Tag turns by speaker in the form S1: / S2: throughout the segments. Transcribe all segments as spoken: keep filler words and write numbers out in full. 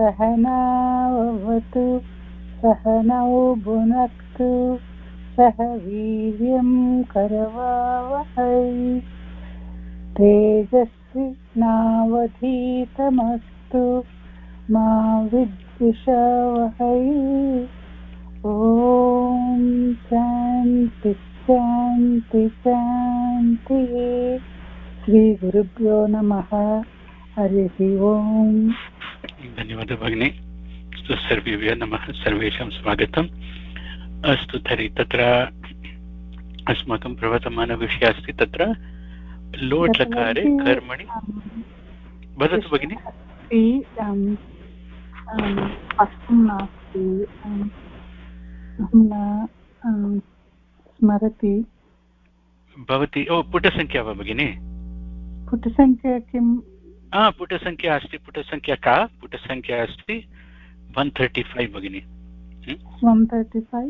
S1: सहनावतु सहनौ भुनक्तु सह वीर्यं करवावहै तेजस्विनावधीतमस्तु मा विद्विषावहै। ॐ शान्ति शान्ति शान्तिः। श्री गुरुभ्यो नमः। हरिः ओम्।
S2: धन्यवादः भगिनी। अस्तु, सर्वेभ्यः नमः, सर्वेषां स्वागतम्। अस्तु तर्हि तत्र अस्माकं प्रवर्तमानविषयः अस्ति तत्र लोट् लकारे कर्मणि। वदतु भगिनि।
S1: स्मरति
S2: भवती ओ पुटसङ्ख्या वा भगिनि?
S1: पुटसङ्ख्या किम्?
S2: पुटसङ्ख्या अस्ति। पुटसङ्ख्या का पुटसङ्ख्या अस्ति? वन् थर्टि फैव् भगिनि।
S1: वन् थर्टि फैव्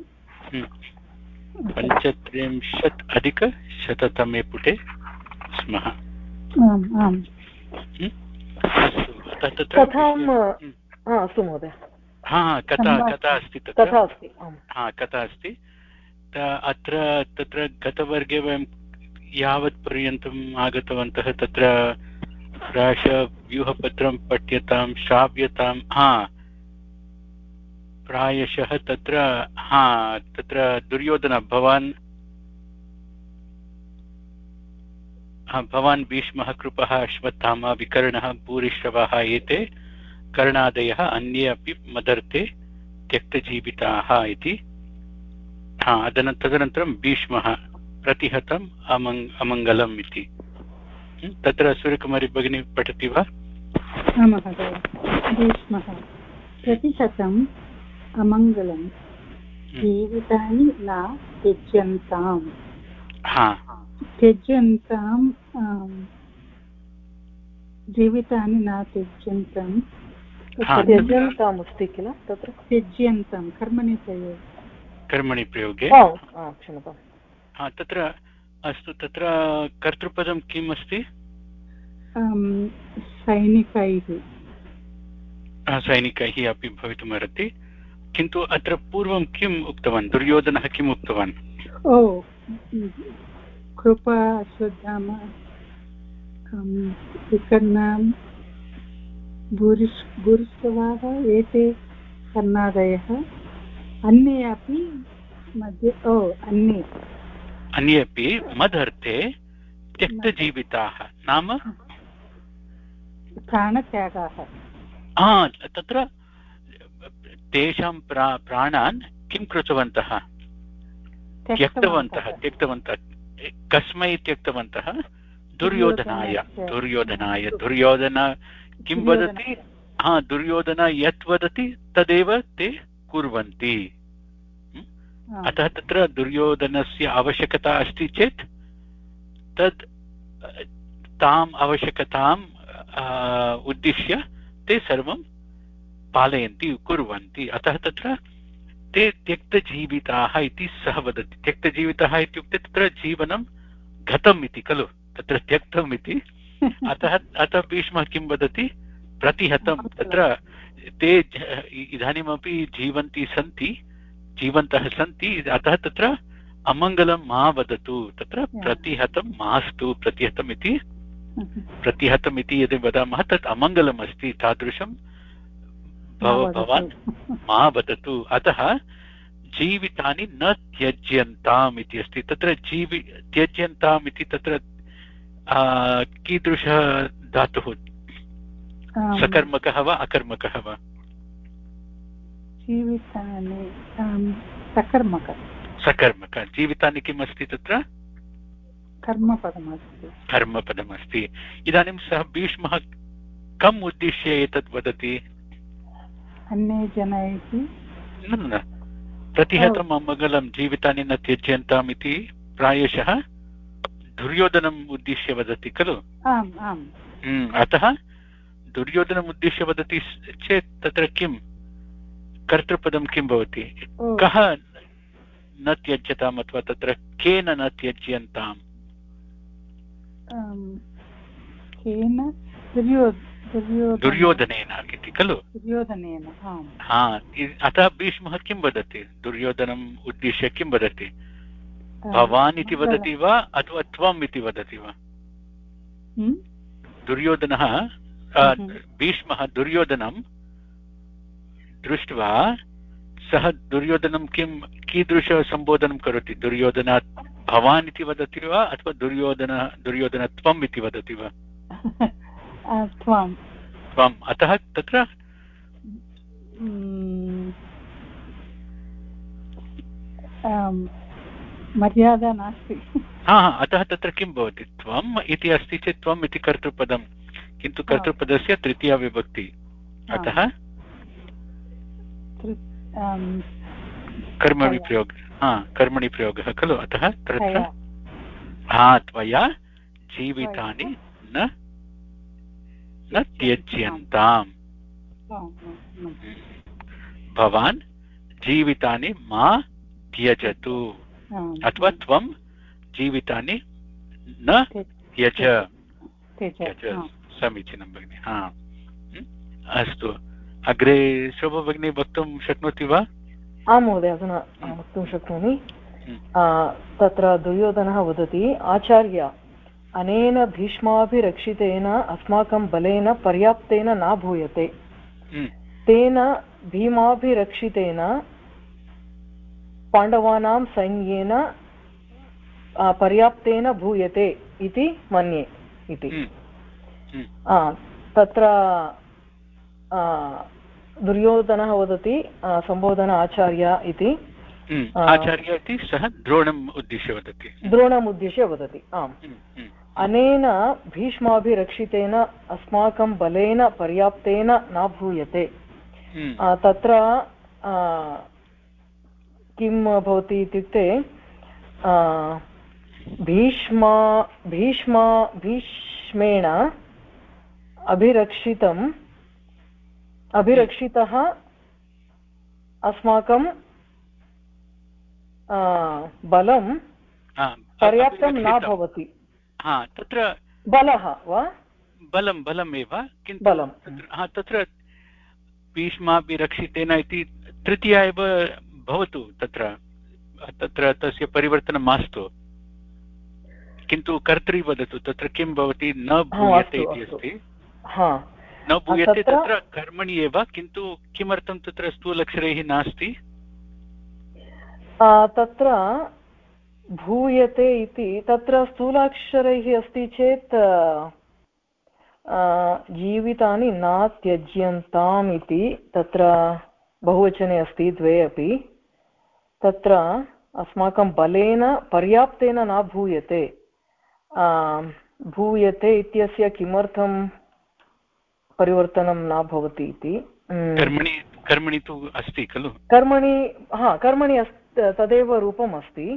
S2: पञ्चत्रिंशत् अधिकशततमे पुटे स्मः।
S1: आम् आम्।
S2: अस्तु, तत्र
S3: अस्तु महोदय।
S2: हा कथा कथा अस्ति तत्र।
S3: कथा अस्ति।
S2: हा कथा अस्ति। अत्र तत्र गतवर्गे वयं यावत् पर्यन्तम् आगतवन्तः तत्र प्रायशः व्यूहपत्रं पठ्यतां श्राव्यतां हा प्रायशः तत्र हा तत्र दुर्योधन भवान् भवान् भीष्मः कृपः अश्वत्थामा विकर्णः भूरिश्रवः एते कर्णादयः अन्ये अपि मदर्थे त्यक्तजीविताः इति। हा तदनन्तरं भीष्मः प्रतिहतम् अमङ् अमङ्गलम् इति। तत्र सूर्यकुमारी भगिनी पठति वा?
S1: महोदय। भीष्मः प्रतिशतम् अमङ्गलं जीवितानि न त्यज्यन्ताम् त्यज्यन्ताम् जीवितानि न त्यज्यन्ताम्
S3: त्यज्यन्ताम् अस्ति किल तत्र?
S1: त्यज्यन्तां कर्मणि प्रयोगे
S2: कर्मणि प्रयोगे
S3: क्षम्यताम्।
S2: तत्र अस्तु, तत्र कर्तृपदं किम् अस्ति?
S1: सैनिकैः
S2: सैनिकैः अपि भवितुमर्हति, किन्तु अत्र पूर्वं किम् उक्तवान् दुर्योधनः? किम् उक्तवान्?
S1: ओ कृपा अश्वत्थामा विकर्णां भूरिश्रवाः एते कर्णादयः अन्ये अपि मध्ये ओ अन्ये
S2: अन्ये अपि मदर्थे त्यक्तजीविताः नाम
S1: प्राणत्यागाः।
S2: तत्र तेषां प्रा प्राणान् किं कृतवन्तः? त्यक्तवन्तः त्यक्तवन्तः कस्मै त्यक्तवन्तः? दुर्योधनाय दुर्योधनाय दुर्योधन किं वदति? हा दुर्योधन यत् वदति तदेव ते कुर्वन्ति। अतः तत्र दुर्योधनस्य आवश्यकता अस्ति चेत् तद् ताम् आवश्यकताम् उद्दिश्य ते सर्वं पालयन्ति कुर्वन्ति। अतः तत्र ते त्यक्तजीविताः इति सः वदति। त्यक्तजीविताः इत्युक्ते तत्र जीवनं गतम् इति खलु, तत्र त्यक्तम् इति। अतः अतः भीष्मः किं वदति? प्रतिहतं। तत्र ते इदानीमपि जीवन्ति सन्ति जीवन्तः सन्ति अतः तत्र अमङ्गलं मा वदतु, तत्र प्रतिहतं मास्तु। प्रतिहतम् इति प्रतिहतम् इति यदि वदामः तत् अमङ्गलम् अस्ति, तादृशं भवान् मा वदतु। अतः जीवितानि न त्यज्यन्ताम् इति अस्ति। तत्र जीवि त्यज्यन्ताम् इति तत्र कीदृशः धातुः? सकर्मकः वा अकर्मकः वा?
S1: जीवितानि सकर्मक
S2: सकर्मक। जीवितानि किम् अस्ति तत्र?
S1: कर्मपदमस्ति।
S2: कर्मपदमस्ति। इदानीं सः भीष्मः कम् उद्दिश्य एतत् वदति?
S1: अन्ये जनैः
S2: न न प्रतिहतम् अमङ्गलं जीवितानि न त्यज्यन्ताम् इति प्रायशः दुर्योधनम् उद्दिश्य वदति खलु?
S1: आम् आम्।
S2: अतः दुर्योधनम् उद्दिश्य वदति चेत् तत्र किं कर्तृपदं किं भवति? कः न त्यज्यताम् अथवा तत्र केन न त्यज्यन्ताम्?
S1: केन
S2: दुर्योधनेन इति खलु?
S1: दुर्योधनेन,
S2: हा, अतः भीष्मः किं वदति? दुर्योधनम् उद्दिश्य किं वदति? भवान् इति वदति वा अथवा त्वम् इति वदति वा? दुर्योधनः भीष्मः दुर्योधनं दृष्ट्वा सः दुर्योधनं किं कीदृशसम्बोधनं करोति? दुर्योधनात् भवान् इति वदति वा अथवा दुर्योधन दुर्योधनत्वम् इति वदति वा?
S1: त्वम्
S2: त्वम्। अतः तत्र
S1: मर्यादा नास्ति।
S2: हा हा, अतः तत्र किं भवति? त्वम् इति अस्ति चेत् त्वम् इति कर्तृपदं, किन्तु कर्तृपदस्य तृतीया विभक्ति, अतः कर्मणि प्रयोग हा कर्मणि प्रयोगः खलु? अतः तत्र हा त्वया जीवितानि न न त्यज्यन्ताम्, भवान् जीवितानि मा त्यजतु, अथवा त्वं जीवितानि न त्यज। समीचीनं भगिनि। हा, अस्तु, अग्रे शोभा भगिनी वक्तुं शक्नोति वा?
S3: आं महोदय, अधुना वक्तुं शक्नोमि। तत्र दुर्योधनः वदति, आचार्य, अनेन भीष्माभिरक्षितेन अस्माकं बलेन पर्याप्तेन न भूयते, तेन भीमाभिरक्षितेन पाण्डवानां सैन्येन पर्याप्तेन भूयते इति मन्ये इति। तत्र दुर्योधनः वदति सम्बोधन आचार्य इति।
S2: आचार्य इति सः द्रोणम् उद्दिश्य वदति।
S3: द्रोणम् उद्दिश्य वदति, आम्। अनेन भीष्माभिरक्षितेन अस्माकं बलेन पर्याप्तेन न भूयते। तत्र किं भवति इत्युक्ते, भीष्मा भीष्मा भीष्मेण अभिरक्षितम् अभिरक्षितः अस्माकं बलं पर्याप्तं न भवति।
S2: तत्र
S3: बलः वा
S2: बलं बलमेव, किन्तु
S3: बलं
S2: तत्र भीष्माभिरक्षितेन इति तृतीया एव भवतु, तत्र तत्र तस्य परिवर्तनं मास्तु, किन्तु कर्तरि वदतु तत्र किं भवति? न भूयते इति अस्ति, न भूयते तत्र कर्मणि एव, किन्तु किमर्थं तत्र स्थूलक्षरैः नास्ति?
S3: तत्र भूयते इति तत्र स्थूलाक्षरैः अस्ति चेत् जीवितानि न त्यज्यन्ताम् इति तत्र बहुवचने अस्ति, द्वे अपि। तत्र अस्माकं बलेन पर्याप्तेन न भूयते, भूयते इत्यस्य किमर्थं परिवर्तनं न भवति इति।
S2: कर्मणि कर्मणि तु अस्ति खलु?
S3: कर्मणि, हा, कर्मणि तदेव रूपम् अस्ति,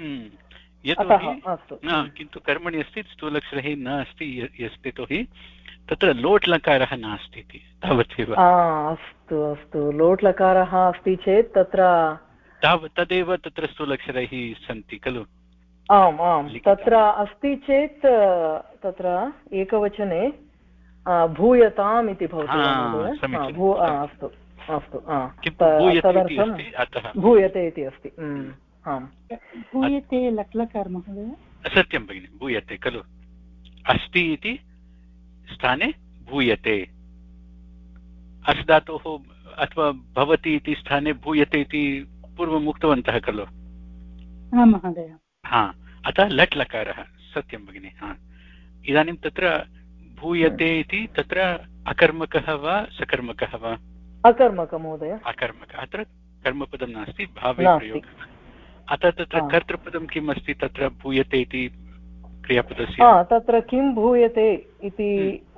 S2: किन्तु कर्मणि अस्ति, स्थूलक्षरैः न अस्ति, यतोहि तत्र लोट् लकारः नास्ति इति, तावदेव।
S3: अस्तु अस्तु, लोट् लकारः अस्ति चेत् तत्र
S2: तदेव तत्र स्थूलक्षरैः सन्ति खलु?
S3: आम् आम्, तत्र अस्ति चेत् तत्र एकवचने भूयताम् इति भवति। अस्तु अस्तु, तदर्थं भूयते इति अस्ति।
S1: भूयते लट्लकार महोदय?
S2: सत्यं भगिनि, भूयते खलु? अस्ति इति स्थाने भूयते, अस् धातोः अथवा भवति इति स्थाने भूयते इति पूर्वम् उक्तवन्तः खलु?
S1: आं महोदय।
S2: हा, अतः लट् लकारः, सत्यं भगिनि। हा, इदानीं तत्र भूयते इति तत्र अकर्मकः वा सकर्मकः वा?
S3: अकर्मक महोदय।
S2: अकर्मक, अत्र कर्मपदं नास्ति, भावे प्रयोगः। अतः तत्र कर्तृपदं किम् अस्ति तत्र भूयते इति क्रियापदस्य?
S3: तत्र किं भूयते इति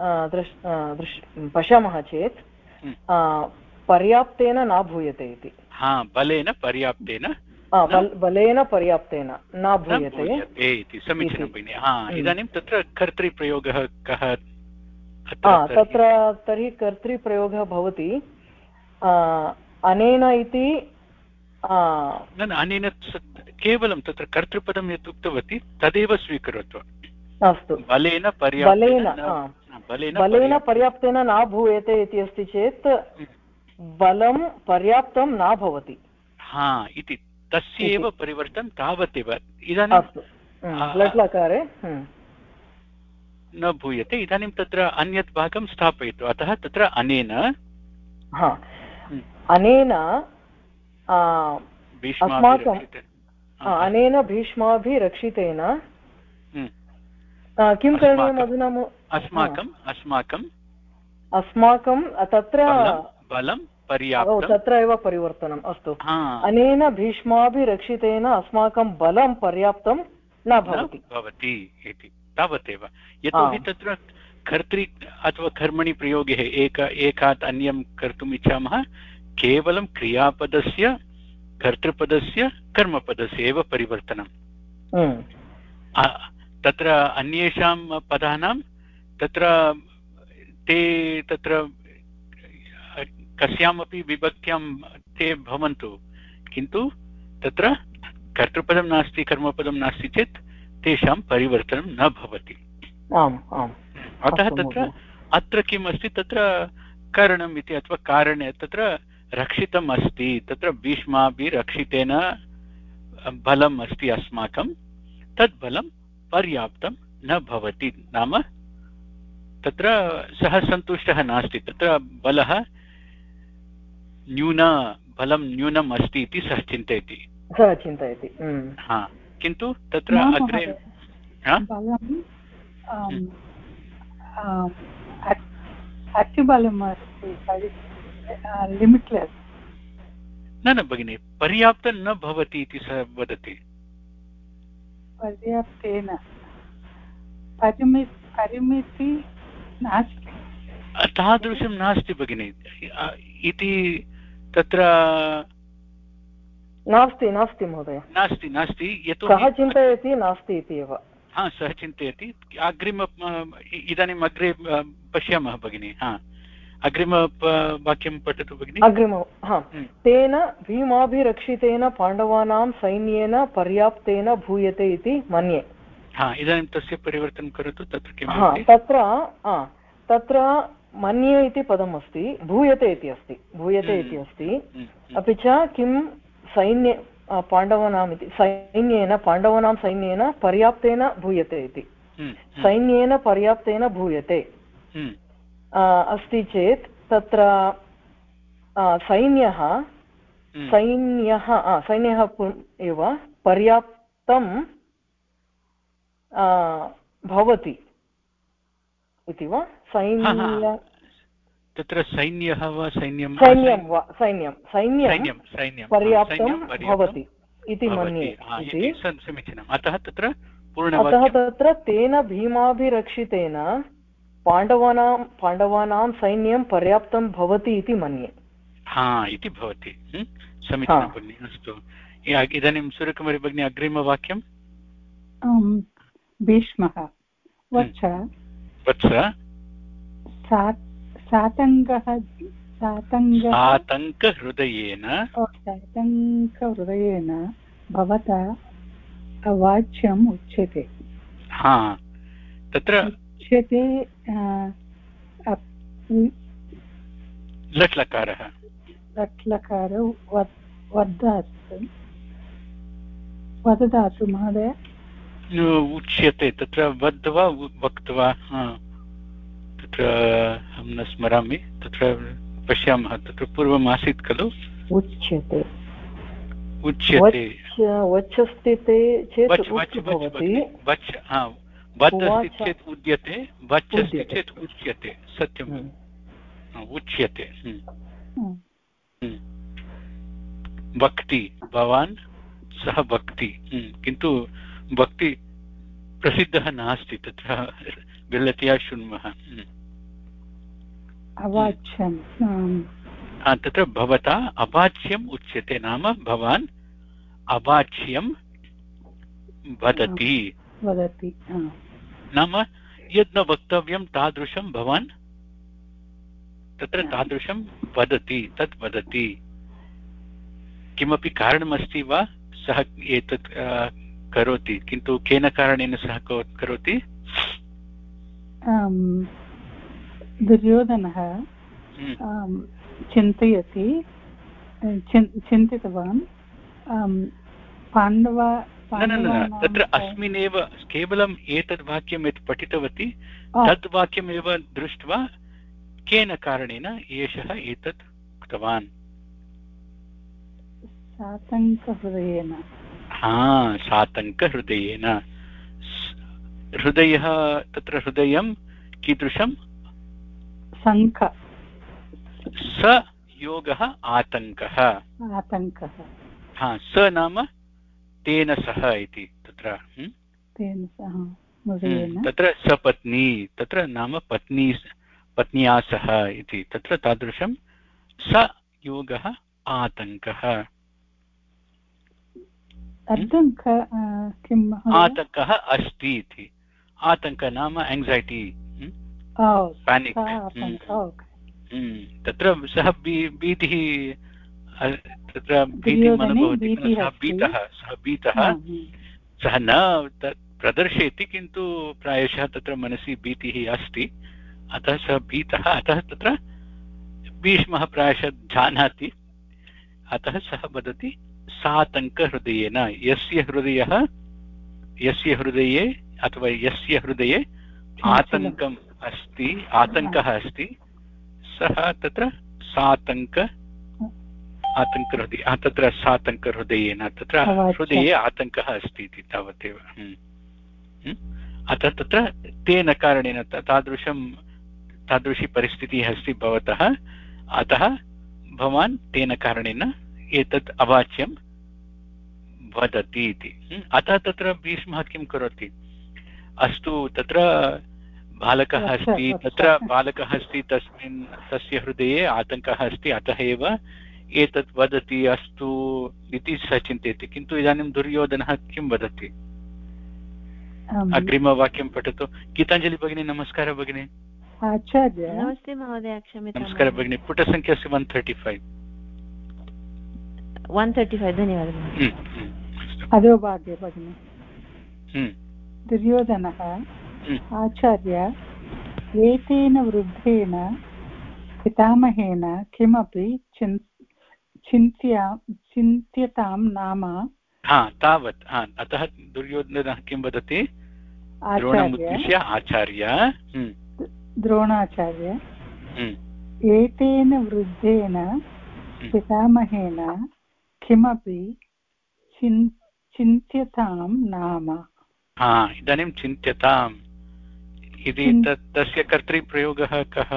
S3: पश्यामः चेत् पर्याप्तेन न भूयते इति।
S2: हा, बलेन पर्याप्तेन
S3: बलेन पर्याप्तेन न भूयते
S2: इति। समीचीनं भगिनि। हा, इदानीं तत्र कर्तृप्रयोगः कः?
S3: तत्र तर्हि कर्तृप्रयोगः भवति अनेन इति।
S2: न, अनेन केवलं तत्र कर्तृपदं यत् उक्तवती तदेव स्वीकरोतु।
S3: अस्तु,
S2: बलेन पर्याप्तेन,
S3: बलेन पर्याप्तेन न भूयते इति अस्ति चेत् बलं पर्याप्तं न भवति
S2: हा इति तस्य एव परिवर्तनं तावदेव इदानीं
S3: अस्तु लट्लकारे
S2: न भूयते इदानीं तत्र अन्यत् भागं स्थापयतु अतः तत्र अनेन
S3: हा अनेन अस्माकं अनेन भीष्माभिरक्षितेन किं करणीयम् अधुना
S2: अस्माकम् अस्माकम्
S3: अस्माकं तत्र
S2: बलं पर्याप्तं
S3: तत्र एव परिवर्तनम् अस्तु अनेन भीष्माभिरक्षितेन अस्माकं बलं पर्याप्तं न भवति
S2: भवति इति तावदेव यतोहि तत्र कर्तृ अथवा कर्मणि प्रयोगे एक एकात् अन्यं कर्तुम् इच्छामः केवलं क्रियापदस्य कर्तृपदस्य कर्मपदस्य एव परिवर्तनं तत्र अन्येषां पदानां तत्र ते तत्र कस्यामपि विभक्त्यां ते भवन्तु किन्तु तत्र कर्तृपदं नास्ति कर्मपदं नास्ति चेत् तेषां परिवर्तनं न भवति
S3: आम् आम्
S2: अतः तत्र अत्र किम् अस्ति तत्र कारणम् इति अथवा कारणे तत्र रक्षितम् अस्ति तत्र भीष्माभिरक्षितेन बलम् अस्ति अस्माकं तद् बलं पर्याप्तं न भवति नाम तत्र सः सन्तुष्टः नास्ति तत्र बलः न्यून बलं न्यूनम् अस्ति इति सः चिन्तयति
S3: सः चिन्तयति
S2: हा किन्तु तत्र अग्रे
S1: अतिबलम् अस्ति लिमिट्लेस्
S2: न न भगिनि पर्याप्तं न भवति इति सः वदति
S1: पर्याप्तेन परिमिति परिमिति नास्ति
S2: तादृशं नास्ति भगिनि इति तत्र
S3: नास्ति नास्ति महोदय
S2: नास्ति नास्ति यतो
S3: सः चिन्तयति नास्ति इति एव
S2: हा सः चिन्तयति अग्रिम इदानीम् अग्रे पश्यामः भगिनि हा अग्रिम वाक्यं पठतु भगिनि
S3: अग्रिम हा तेन भीमाभिरक्षितेन पाण्डवानां सैन्येन पर्याप्तेन भूयते इति मन्ये
S2: हा इदानीं तस्य परिवर्तनं करोतु तत्र किं
S3: हा तत्र तत्र मन्ये इति पदम् अस्ति भूयते इति अस्ति भूयते इति अस्ति अपि च किं सैन्ये पाण्डवानाम् इति सैन्येन पाण्डवानां सैन्येन पर्याप्तेन भूयते इति सैन्येन पर्याप्तेन भूयते अस्ति चेत् तत्र सैन्यः सैन्यः सैन्यः एव पर्याप्तं भवति इति वा सैन्य
S2: तत्र सैन्यः वा सैन्यं
S3: सैन्यं वा सैन्यं सैन्यं पर्याप्तं भवति इति मन्ये
S2: समीचीनम् अतः तत्र
S3: अतः तत्र तेन भीमाभिरक्षितेन पाण्डवानां पाण्डवानां सैन्यं पर्याप्तं भवति इति मन्ये
S2: हा इति भवति समीचीनं भगिनि अस्तु इदानीं सूर्यकुमारी भगिनी अग्रिमवाक्यं
S1: भीष्मः वत्स
S2: वत्स
S1: सातङ्गः
S2: सातङ्कहृदयेन
S1: सातङ्कहृदयेन भवता अवाच्यम् उच्यते
S2: हा तत्र
S1: उच्यते
S2: लट्लकारः
S1: लट्लकार वदतु वदतु महोदय
S2: उच्यते तत्र वद्वा वक्त्वा तत्र अहं न स्मरामि तत्र पश्यामः तत्र पूर्वम् आसीत् खलु
S3: उच्यते
S2: उच्यते
S3: वच् अस्ति चेत्
S2: वच् हा वद् अस्ति चेत् उद्यते वच् अस्ति चेत् उच्यते सत्यम् उच्यते वक्ति भवान् सः वक्ति किन्तु वक्ति प्रसिद्धः नास्ति तत्र विलत्या शृण्मः
S1: अवाच्यं
S2: तत्र भवता अवाच्यम् उच्यते नाम भवान् अवाच्यं वदति
S1: वदति
S2: नाम यद् न वक्तव्यं तादृशं भवान् तत्र तादृशं वदति तत् वदति किमपि कारणमस्ति वा सः एतत् करोति किन्तु केन कारणेन सः करोति
S1: दुर्योधनः चिन्तयति चिन्तितवान् पाण्डवा
S2: न न न तत्र अस्मिन्नेव केवलम् एतद् वाक्यं यत् पठितवती तद् वाक्यमेव दृष्ट्वा केन कारणेन एषः एतत् उक्तवान्?
S1: सातङ्कहृदयेन।
S2: हा, सातङ्कहृदयेन। हृदयः, तत्र हृदयं कीदृशं? शङ्ख। स योगः आतङ्कः।
S1: आतङ्कः।
S2: हा, स नाम तेन सह इति तत्र
S1: तेन सह
S2: तत्र सपत्नी, तत्र नाम पत्नी, पत्न्या सह इति तत्र तादृशं स योगः आतङ्कः। आतङ्कः अस्ति इति। आतङ्कः नाम एङ्ग्सैटि, पैनिक्। तत्र सः भीतिः, तत्र भीतिम् अनुभवति, सः भीतः सः भीतः सः न प्रदर्शयति, किन्तु प्रायशः तत्र मनसि भीतिः अस्ति, अतः सः भीतः। अतः तत्र भीष्मः प्रायशः जानाति, अतः सः वदति सातङ्कहृदयेन। यस्य हृदयः, यस्य हृदये अथवा यस्य हृदये आतङ्कम् अस्ति, आतङ्कः अस्ति, सः तत्र सातङ्क आतङ्कहृदय, तत्र सातङ्कहृदयेन, तत्र हृदये आतङ्कः अस्ति इति तावदेव। अतः तत्र तेन कारणेन तादृशं तादृशी परिस्थितिः अस्ति भवतः, अतः भवान् तेन कारणेन एतत् अवाच्यं वदति इति। अतः तत्र भीष्मः किं करोति? अस्तु, तत्र बालकः अस्ति, तत्र बालकः अस्ति, तस्मिन् तस्य हृदये आतङ्कः अस्ति, अतः एव एतत् वदति, अस्तु इति सः चिन्तयति। किन्तु इदानीं दुर्योधनः किं वदति? अग्रिमवाक्यं पठतु। गीताञ्जलि भगिनी, नमस्कारः भगिनी।
S1: आचार्य।
S4: नमस्ते महोदय, क्षम्यतां।
S2: नमस्कारः भगिनी। पुटसङ्ख्या अस्ति one thirty five.
S4: One thirty five, धन्यवादः।
S1: अधोभागे भगिनी। दुर्योधनः, आचार्य, एतेन वृद्धेन पितामहेन किमपि चिन्त्या चिन्त्यतां नाम।
S2: हा, तावत्। हा, अतः दुर्योधनः किं वदति? द्रोणमुद्दिश्य आचार्य,
S1: द्रोणाचार्य, एतेन वृद्धेन पितामहेन किमपि चिन्त्यतां नाम।
S2: हा, इदानीं चिन्त्यताम् इति तस्य कर्तृप्रयोगः कः?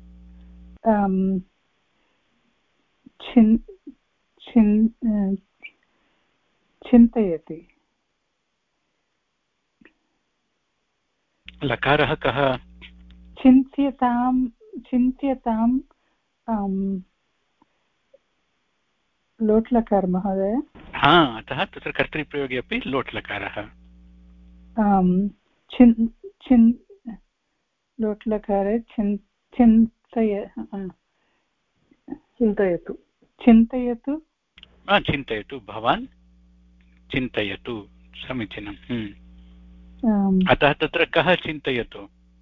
S1: चिन्तयति।
S2: लकारः कः?
S1: चिन्त्यतां चिन्त्यतां लोट्लकार महोदय।
S2: हा, अतः तत्र कर्तृप्रयोगे अपि लोट्लकारः।
S1: चिन् चिन् लोट्लकारे चिन् चिन्तय चिन्तयतु चिन्तयतु
S2: चिन्तयतु भवान् चिन्तयतु, समीचीनम्। अतः तत्र कः चिन्तयतु?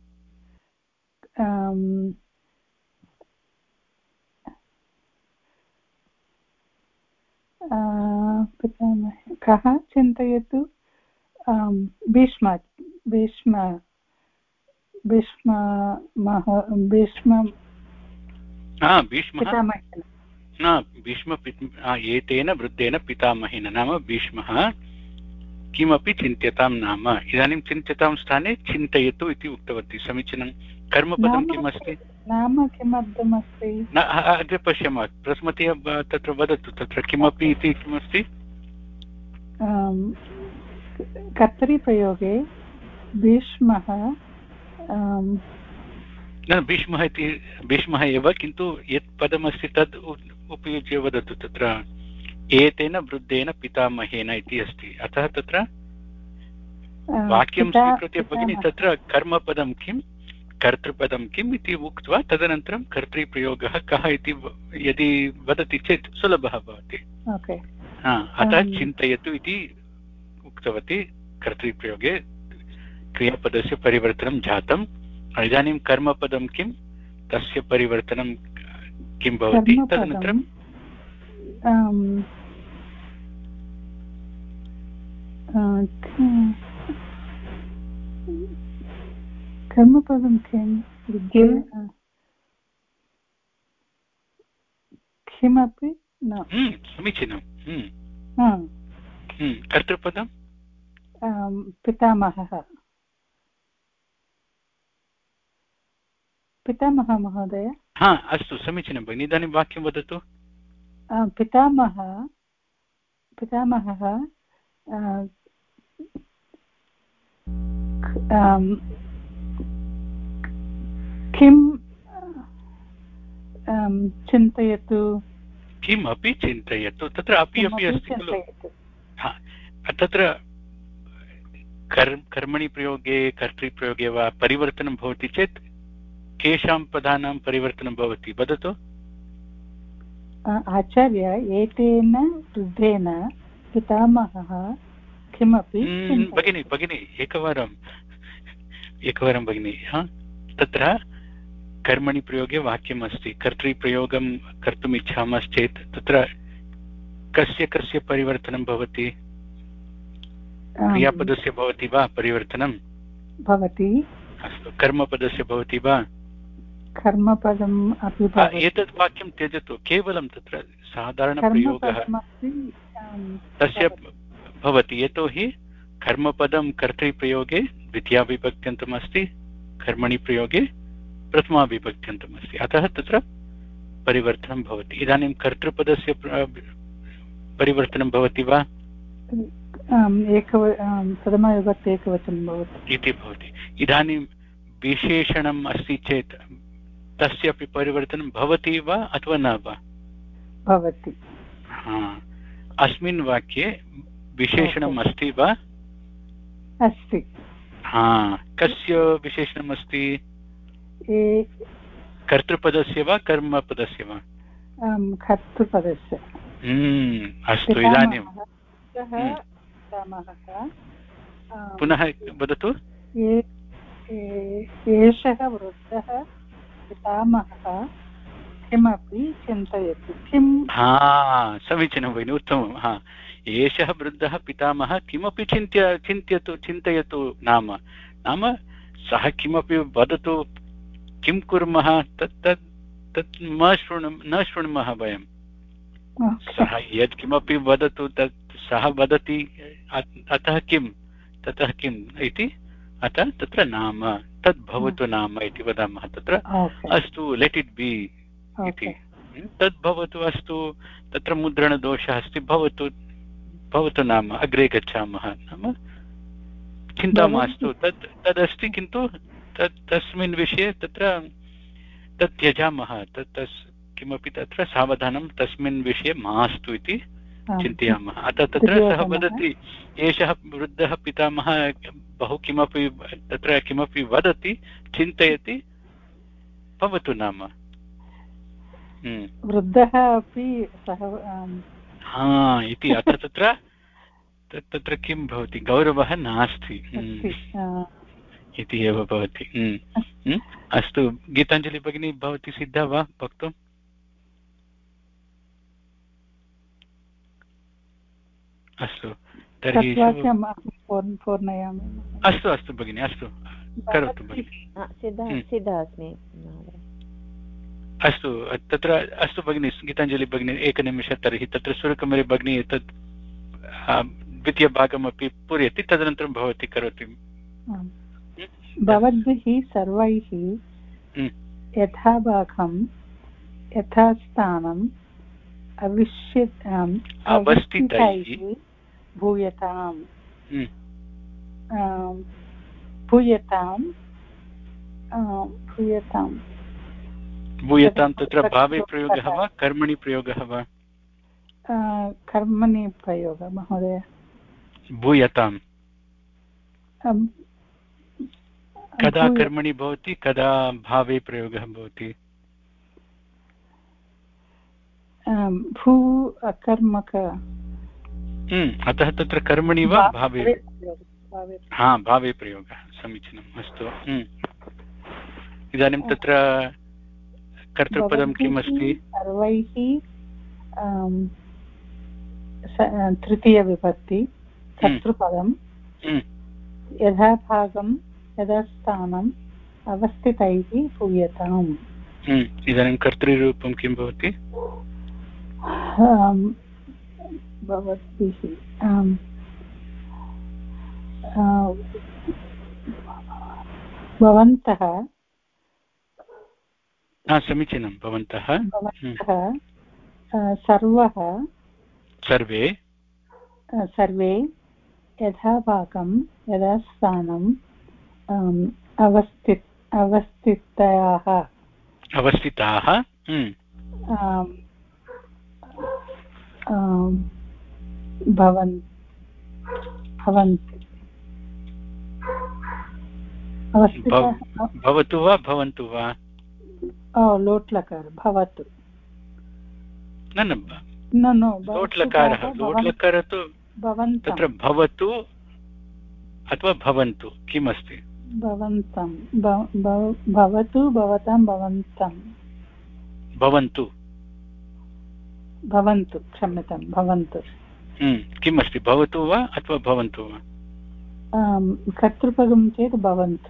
S1: कः चिन्तयतु? भीष्म भीष्म भीष्म भीष्म
S2: भीष्मः न भीष्म एतेन वृद्धेन पितामहेन नाम भीष्मः किमपि चिन्त्यतां नाम। इदानीं चिन्त्यतां स्थाने चिन्तयतु इति उक्तवती, समीचीनं। कर्मपदं किम् अस्ति?
S1: नाम किमर्थमस्ति?
S2: अग्रे पश्यामः। प्रथमतया तत्र वदतु, तत्र किमपि इति किमस्ति?
S1: कर्तरिप्रयोगे भीष्मः
S2: न भीष्मः इति भीष्मः एव, किन्तु यत् पदमस्ति तद् उपयुज्य वदतु। तत्र एतेन वृद्धेन पितामहेन इति अस्ति, अतः तत्र वाक्यं स्वीकृत्य भगिनी तत्र कर्मपदं किं, कर्तृपदं किम् इति उक्त्वा तदनन्तरं कर्तृप्रयोगः कः इति यदि वदति चेत् सुलभः भवति। अतः चिन्तयतु इति उक्तवती, कर्तृप्रयोगे क्रियापदस्य परिवर्तनं जातम्। इदानीं कर्मपदं किं? तस्य परिवर्तनं किं भवति तदनन्तरं
S1: कर्मपदं किं किमपि न
S2: समीचीनं
S1: Hmm.
S2: कर्तृपदं
S1: पितामहः पितामहः महोदय
S2: हा अस्तु समीचीनं भगिनि इदानीं वाक्यं वदतु
S1: पितामहः पितामहः किं चिन्तयतु
S2: किमपि चिन्तयतु तत्र अपि अपि अस्ति खलु तत्र कर्मणि प्रयोगे कर्तृप्रयोगे वा परिवर्तनं भवति चेत् केषां पदानां परिवर्तनं भवति वदतु
S1: आचार्य एतेन वृद्धेन पितामहः किमपि
S2: भगिनि भगिनि एकवारम् एकवारं भगिनि तत्र कर्मणि प्रयोगे वाक्यम् अस्ति कर्तृप्रयोगं कर्तुम् इच्छामश्चेत् तत्र कस्य कस्य परिवर्तनं भवति क्रियापदस्य भवति वा परिवर्तनं
S1: भवति
S2: अस्तु कर्मपदस्य भवति वा
S1: कर्मपदम् अपि
S2: एतत् वाक्यं त्यजतु केवलं तत्र साधारणप्रयोगः तस्य भवति यतोहि कर्मपदं कर्तृप्रयोगे द्वितीयाविभक्त्यन्तम् अस्ति कर्मणि प्रयोगे प्रथमाविभक्त्यन्तम् अस्ति अतः तत्र परिवर्तनं भवति इदानीं कर्तृपदस्य परिवर्तनं भवति वा
S1: प्रथमाविभक्ति एकवचनं भवति
S2: इति भवति इदानीं विशेषणम् अस्ति चेत् तस्यापि परिवर्तनं भवति वा अथवा न वा
S1: भवति
S2: अस्मिन् वाक्ये विशेषणम् अस्ति वा
S1: अस्ति
S2: हा कस्य विशेषणम् अस्ति कर्तृपदस्य वा कर्मपदस्य वा
S1: कर्तृपदस्य
S2: अस्तु इदानीं पुनः वदतु
S1: एषः वृद्धः पितामहः किमपि चिन्तयति किं
S2: हा समीचीनं भगिनि उत्तमं हा एषः वृद्धः पितामहः किमपि चिन्त्य चिन्तयतु चिन्तयतु नाम नाम सः किमपि वदतु किं कुर्मः तत् तत् तत् न शृणु न शृणुमः वयं सः यत् किमपि वदतु तत् सः वदति अतः किं ततः किम् इति अतः तत्र नाम तद् भवतु नाम इति वदामः तत्र अस्तु लेट् इट् बि इति तद् भवतु अस्तु तत्र मुद्रणदोषः अस्ति भवतु भवतु नाम अग्रे गच्छामः नाम चिन्ता मास्तु तत् तदस्ति किन्तु तत् तस्मिन् विषये तत्र तत् त्यजामः तत् तस् किमपि तत्र सावधानं तस्मिन् विषये मास्तु इति चिन्तयामः अतः तत्र सः वदति एषः वृद्धः पितामहः बहु किमपि तत्र किमपि वदति चिन्तयति भवतु नाम
S1: वृद्धः अपि सः
S2: हा इति अतः तत्र तत्र किं भवति गौरवः नास्ति इति एव भवति अस्तु गीताञ्जलि भगिनी भवती सिद्धा वा वक्तुम् अस्तु तर्हि अस्तु अस्तु भगिनि अस्तु करोतु भगिनि
S4: सिद्धा अस्मि
S2: अस्तु तत्र अस्तु भगिनि गीताञ्जलि भगिनी एकनिमिषं तर्हि तत्र सूर्यकुमारी भगिनी एतत् द्वितीयभागमपि पूरयति तदनन्तरं भवती करोति
S1: भवद्भिः सर्वैः यथाभागं यथास्थानम् अवस्थितैः भूयताम् भूयताम् भूयताम्
S2: भूयतां तत्र भावे प्रयोगः वा कर्मणि प्रयोगः वा
S1: कर्मणि प्रयोगः महोदय
S2: भूयताम् कदा कर्मणि भवति कदा भावे प्रयोगः भवति
S1: भू अकर्मक
S2: अतः तत्र कर्मणि वा भावे हा भावे प्रयोगः समीचीनम् अस्तु इदानीं तत्र कर्तृपदं किम् अस्ति?
S1: सर्वैः तृतीयविभक्ति कर्तृपदं यथा भागं यथा स्थानम् अवस्थितैः पूयताम्।
S2: इदानीं कर्तृरूपं किं भवति?
S1: भवद्भिः भवन्तः
S2: समीचीनं भवन्तः
S1: सर्वः
S2: सर्वे
S1: सर्वे यथा भागं यथा स्थानम् अवस्थित अवस्थिताः
S2: अवस्थिताः भवतु वा भवन्तु वा?
S1: लोट्लकार भवतु
S2: न न लोट्लकारः लोट्लकारः तु तत्र भवतु अथवा भवन्तु किम् अस्ति?
S1: भवन्तं भवतु भवतां भवन्तं
S2: भवन्तु
S1: भवन्तु क्षम्यतां भवन्तु
S2: किम् अस्ति? भवतु वा अथवा भवन्तु वा?
S1: कर्तृपदं चेत् भवन्तु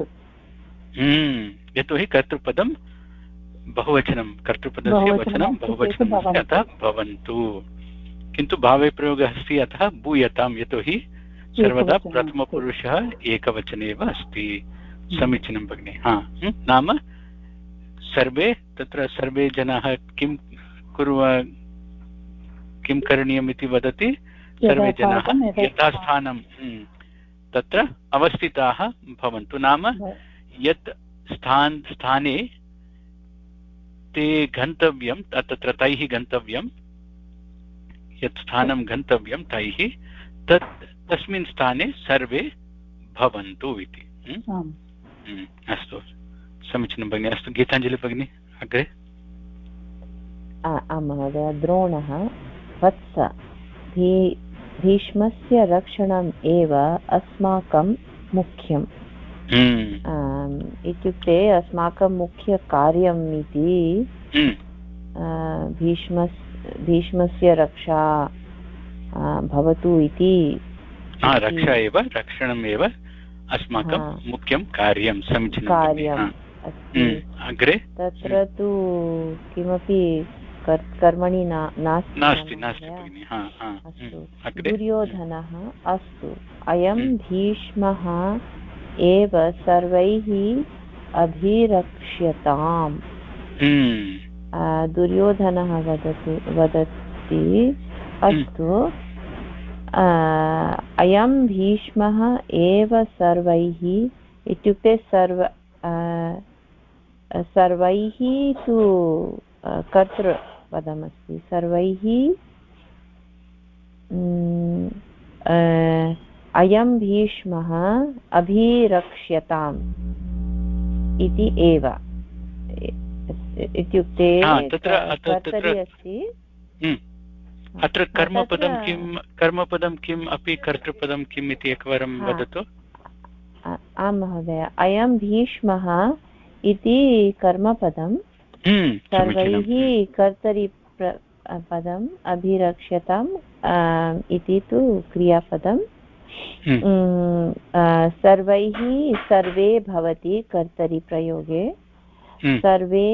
S2: यतोहि कर्तृपदं बहुवचनं कर्तृपदस्य वचनं बहुवचनम् अतः भवन्तु किन्तु भावे प्रयोगः अस्ति अतः भूयतां यतोहि सर्वदा प्रथमपुरुषः एकवचने एव अस्ति। समीचीनं भगिनि। हा नाम सर्वे तत्र सर्वे जनाः किं कुर्व किं करणीयम् इति वदति? सर्वे जनाः यथास्थानं तत्र अवस्थिताः भवन्तु। नाम यत् स्थान स्थाने ते गन्तव्यं तत्र तैः गन्तव्यं यत् स्थानं गन्तव्यं तैः तत् तस्मिन् स्थाने सर्वे भवन्तु इति। अस्तु समीचीनं भगिनि। अस्तु गीताञ्जलि भगिनि अग्रे।
S4: महोदय द्रोणः वत्स भीष्मस्य रक्षणम् एव अस्माकं मुख्यम् इत्युक्ते अस्माकं मुख्यकार्यम् इति भीष्मस् भीष्मस्य रक्षा भवतु इति
S2: रक्षा एव रक्षणमेव अस्माकं मुख्यं कार्यं। समीचीनं
S4: कार्यम् अस्ति।
S2: अग्रे
S4: तत्र तु किमपि कर्मणि नास्ति। अस्तु दुर्योधनः अस्तु अयं भीष्मः एव सर्वैः अभिरक्ष्यताम्। दुर्योधनः वदतु वदति अस्तु अयं भीष्मः एव सर्वैः इत्युक्ते सर्व सर्वैः तु कर्तृपदमस्ति। सर्वैः अयं भीष्मः अभिरक्ष्यताम् इति एव इत्युक्ते कर्तरि अस्ति।
S2: अत्र कर्मपदं किं कर्मपदं किम् अपि कर्तृपदं किम् इति एकवारं वदतु।
S4: आं महोदय अयं भीष्मः इति कर्मपदं सर्वैः कर्तरि पदम् अभिरक्ष्यताम् इति तु क्रियापदं। सर्वैः सर्वे भवति कर्तरि प्रयोगे। सर्वे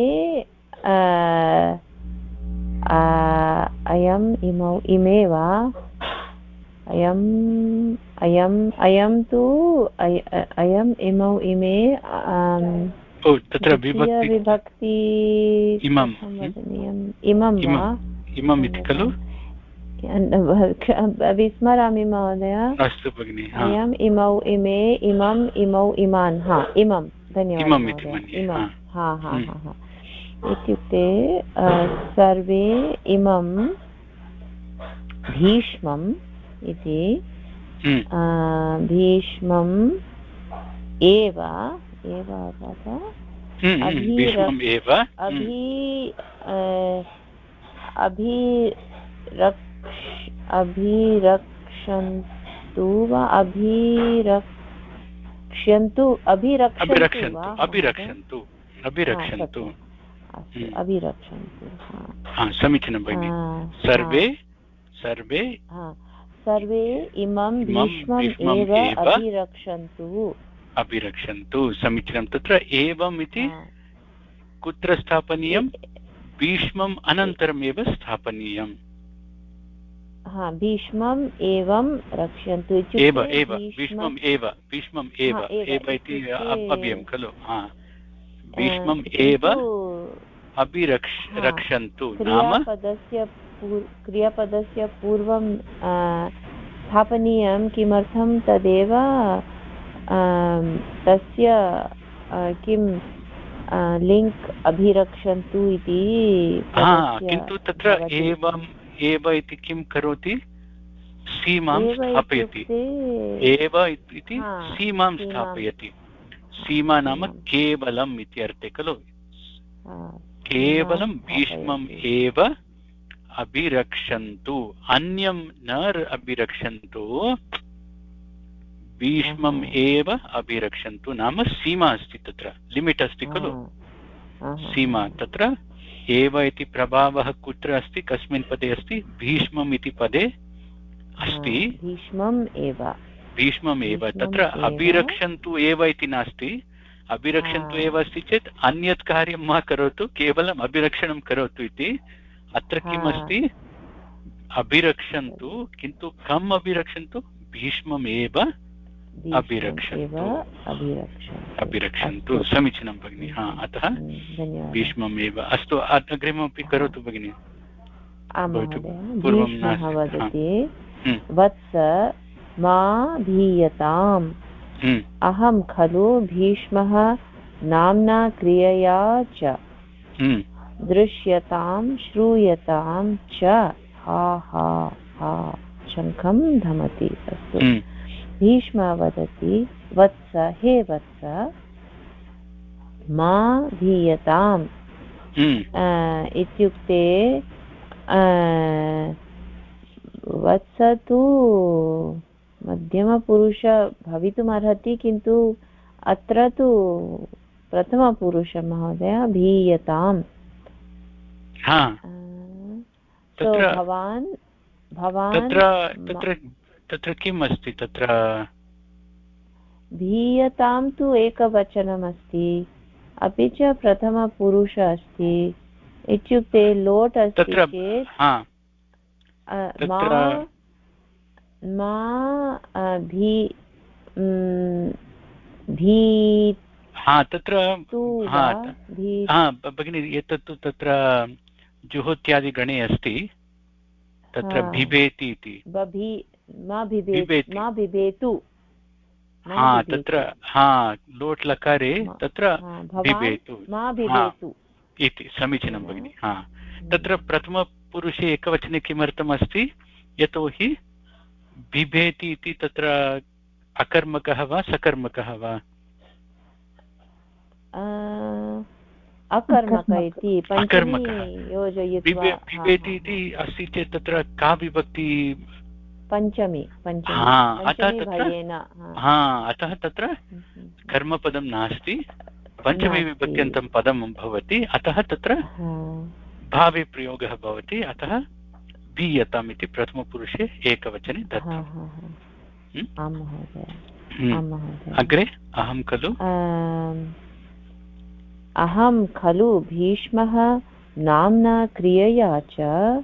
S4: अयम् इमौ इमे वा अयम् अयम् अयं तु अयम् इमौ इमे
S2: तत्र
S4: विभक्ति इमं वा
S2: इमम् इति खलु?
S4: विस्मरामि महोदय।
S2: अस्तु भगिनि।
S4: अयम् इमौ इमे इमम् इमौ इमान् हा इमं धन्यवादः इमं हा हा हा हा इत्युक्ते सर्वे इमं भीष्मम् इति भीष्मम् एव एव अभिरक्षन्तु वा अभिरक्ष्यन्तु अभिरक्षन्तु
S2: अभिरक्षन्तु अभिरक्षन्तु
S4: अस्तु अभिरक्षन्तु
S2: समीचीनं भगिनि सर्वे सर्वे
S4: सर्वे इमं भीष्मम् एव अभिरक्षन्तु
S2: अभिरक्षन्तु समीचीनं तत्र एवम् इति कुत्र स्थापनीयं भीष्मम् अनन्तरमेव स्थापनीयम्
S4: हा भीष्मम् एवं रक्षन्तु
S2: एव एव भीष्मम् एव भीष्मम् एव एव इति अव्ययं खलु हा भीष्मम् एव अभिरक्ष रक्षन्तु नाम
S4: क्रियापदस्य क्रियापदस्य पूर्वं स्थापनीयं किमर्थं तदेव तस्य किं लिङ्क् अभिरक्षन्तु इति
S2: किन्तु तत्र एवम् एव इति किं करोति सीमां स्थापयति एव इति सीमां स्थापयति सीमा नाम केवलम् इति अर्थे खलु केवलं भीष्मम् एव अभिरक्षन्तु अन्यं न अभिरक्षन्तु भीष्मम् एव अभिरक्षन्तु नाम सीमा अस्ति तत्र लिमिट् अस्ति खलु सीमा तत्र एव इति प्रभावः कुत्र अस्ति कस्मिन् पदे अस्ति भीष्मम् इति पदे अस्ति
S4: भीष्मम् एव
S2: भीष्मम् एव तत्र अभिरक्षन्तु एव इति नास्ति अभिरक्षन्तु एव अस्ति चेत् अन्यत् कार्यं मा करोतु केवलम् अभिरक्षणं करोतु इति अत्र किम् अस्ति अभिरक्षन्तु किन्तु कम् अभिरक्षन्तु भीष्मम् एव अभिरक्षन्तु अभिरक्षन्तु समीचीनं भगिनि हा अतः भीष्मम् एव अस्तु अग्रिममपि करोतु भगिनि
S4: पूर्वं वदति वत्स मा भीयताम् अहं खलु भीष्मः नाम्ना क्रियया च दृश्यतां श्रूयतां च हा हा हा शङ्खं धमति अस्तु भीष्म वदति वत्स हे वत्स मा भीयताम् इत्युक्ते वत्स तु मध्यमपुरुष भवितुमर्हति किन्तु अत्र तु प्रथमपुरुष महोदय भीयताम् भवान् भवान्
S2: तत्र किम् अस्ति तत्र
S4: भीयतां तु एकवचनमस्ति अपि च प्रथमपुरुष अस्ति इत्युक्ते लोट् अस्ति चेत् मा भी भी
S2: हा तत्र भगिनि एतत्तु तत्र जुहोत्यादिगणे अस्ति तत्र बिभेति इति
S4: मा बिभेतु
S2: हा तत्र हा लोट् लकारे तत्र बिभेतु
S4: मा बिभेतु
S2: इति समीचीनं भगिनि हा तत्र प्रथमपुरुषे एकवचने किमर्थम् अस्ति यतोहि बिभेति इति तत्र अकर्मकः वा सकर्मकः वा
S4: अकर्मक इति
S2: अकर्मकः बिभेति इति अस्ति चेत् तत्र का विभक्ति
S4: पञ्चमी
S2: हा अतः तत्र कर्मपदं नास्ति पञ्चमी विभक्त्यन्तं पदं भवति अतः तत्र भावे प्रयोगः भवति अतः भीयताम् इति प्रथमपुरुषे एकवचने दत्तम् अग्रे अहं खलु
S4: अहं खलु भीष्मः नाम्ना क्रियया च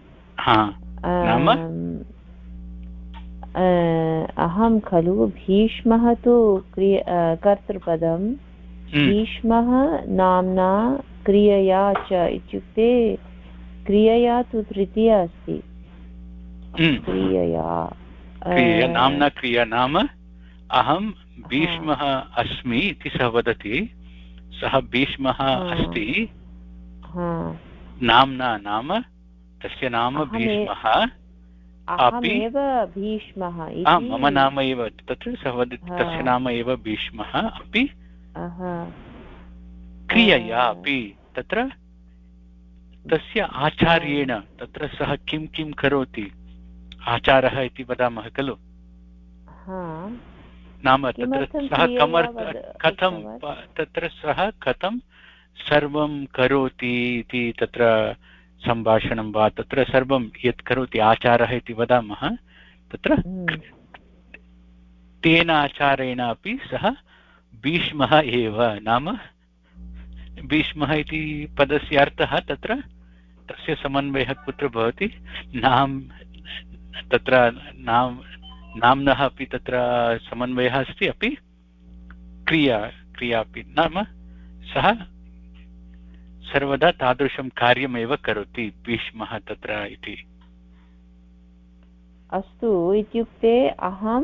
S4: अहं खलु भीष्मः तु क्रिय कर्तृपदं भीष्मः नाम्ना क्रियया च इत्युक्ते क्रियया तु तृतीया अस्ति क्रियया
S2: नाम्ना क्रिया नाम अहं भीष्मः अस्मि इति सः वदति सः भीष्मः अस्ति नाम्ना नाम तस्य नाम भीष्मः
S4: अहमेव भीष्मः
S2: मम नाम एव तत्र सः वदति तस्य नाम एव भीष्मः अपि क्रियया अपि तत्र तस्य आचार्येण तत्र सः किं किं करोति आचारः इति वदामः खलु नाम तत्र सः कमर्थ कथं तत्र सः कथं सर्वं करोति इति तत्र सम्भाषणं वा तत्र सर्वं यत् करोति आचारः इति वदामः तत्र तेन आचारेण अपि सः भीष्मः एव। नाम भीष्मः इति पदस्य अर्थः तत्र तस्य समन्वयः कुत्र भवति नाम तत्र नाम नाम्नः अपि तत्र समन्वयः अस्ति अपि क्रिया क्रिया अपि नाम सः सर्वदा तादृशं कार्यमेव करोति भीष्मः तत्र इति।
S4: अस्तु इत्युक्ते अहं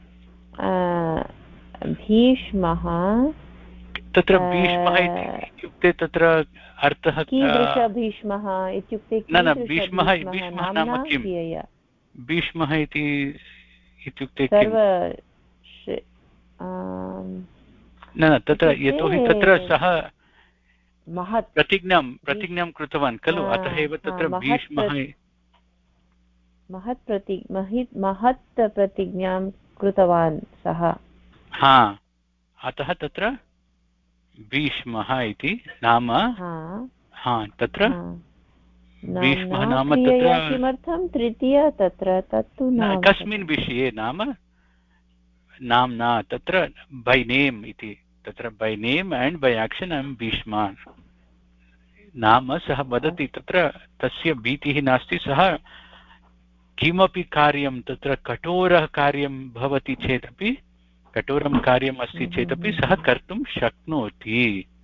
S4: भीष्मः
S2: तत्र भीष्मः इत्युक्ते तत्र अर्थः
S4: कीदृश भीष्मः इत्युक्ते
S2: न न भीष्मः भीष्मः नाम किं भीष्मः इति इत्युक्ते
S4: सर्व
S2: न न तत्र यतोहि तत्र सः महत् प्रतिज्ञां प्रतिज्ञां कृतवान् खलु अतः एव तत्र भीष्मः
S4: महत् प्रति महत् प्रतिज्ञां कृतवान् सः।
S2: हा अतः तत्र भीष्मः इति नाम हा तत्र भीष्मः नाम तत्र
S4: किमर्थं तृतीय तत्र तत्तु
S2: कस्मिन् विषये नाम नाम्ना तत्र बै नेम् इति तत्र by name and by action I am Bhishma नाम सः वदति तत्र तस्य भीतिः नास्ति सः किमपि कार्यं तत्र कठोरः कार्यं भवति चेदपि कठोरं कार्यम् अस्ति चेदपि सः कर्तुं शक्नोति।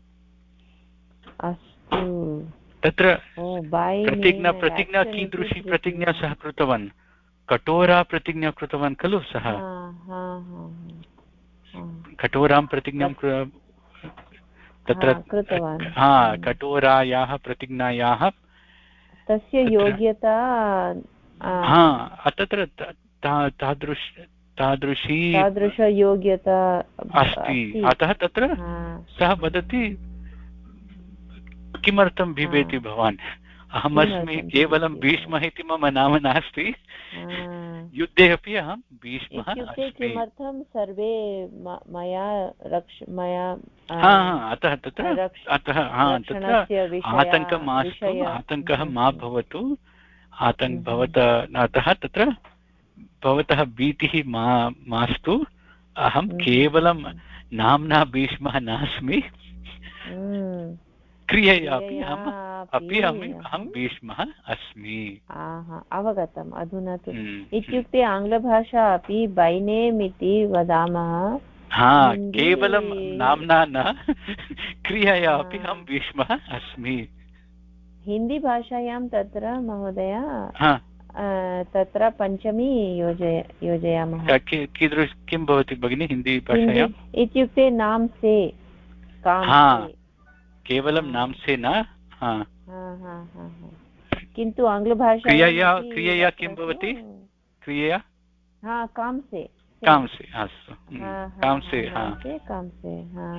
S4: अस्तु
S2: तत्र प्रतिज्ञा प्रतिज्ञा कीदृशी प्रतिज्ञा सः कृतवान् कठोरा प्रतिज्ञा कृतवान् खलु सः कठोरां प्रतिज्ञां तत्र हा कठोरायाः प्रतिज्ञायाः
S4: तस्य योग्यता
S2: हा तत्र तादृश तादृशी
S4: तादृशयोग्यता
S2: अस्ति अतः तत्र सः वदति किमर्थं बिभेति भवान् अहमस्मि केवलं भीष्मः इति मम नाम नास्ति युद्धे अपि अहं भीष्मः अस्मि।
S4: किमर्थं सर्वे मया रक्ष मया
S2: अतः तत्र अतः तत्र आतङ्कं मास्तु आतङ्कः मा भवतु आतङ्क भवतः अतः तत्र भवतः भीतिः मा मास्तु अहं केवलं नाम्ना भीष्मः नास्मि क्रियया अपि अहम् अपि अहं भीष्मः अस्मि।
S4: अवगतम् अधुना तु इत्युक्ते आङ्ग्लभाषा अपि बै नेम् इति वदामः
S2: हा केवलं नाम्ना न क्रियया अपि अहं भीष्मः अस्मि।
S4: हिन्दीभाषायां तत्र महोदय तत्र पञ्चमी योजय योजयामः
S2: कीदृश किं भवति भगिनि हिन्दीभाषायाम्
S4: इत्युक्ते नाम से
S2: केवलं नाम से न
S4: किन्तु आङ्ग्लभाषा
S2: क्रियया क्रियया किं भवति क्रियया
S4: काम से
S2: काम से अस्तु काम से
S4: काम से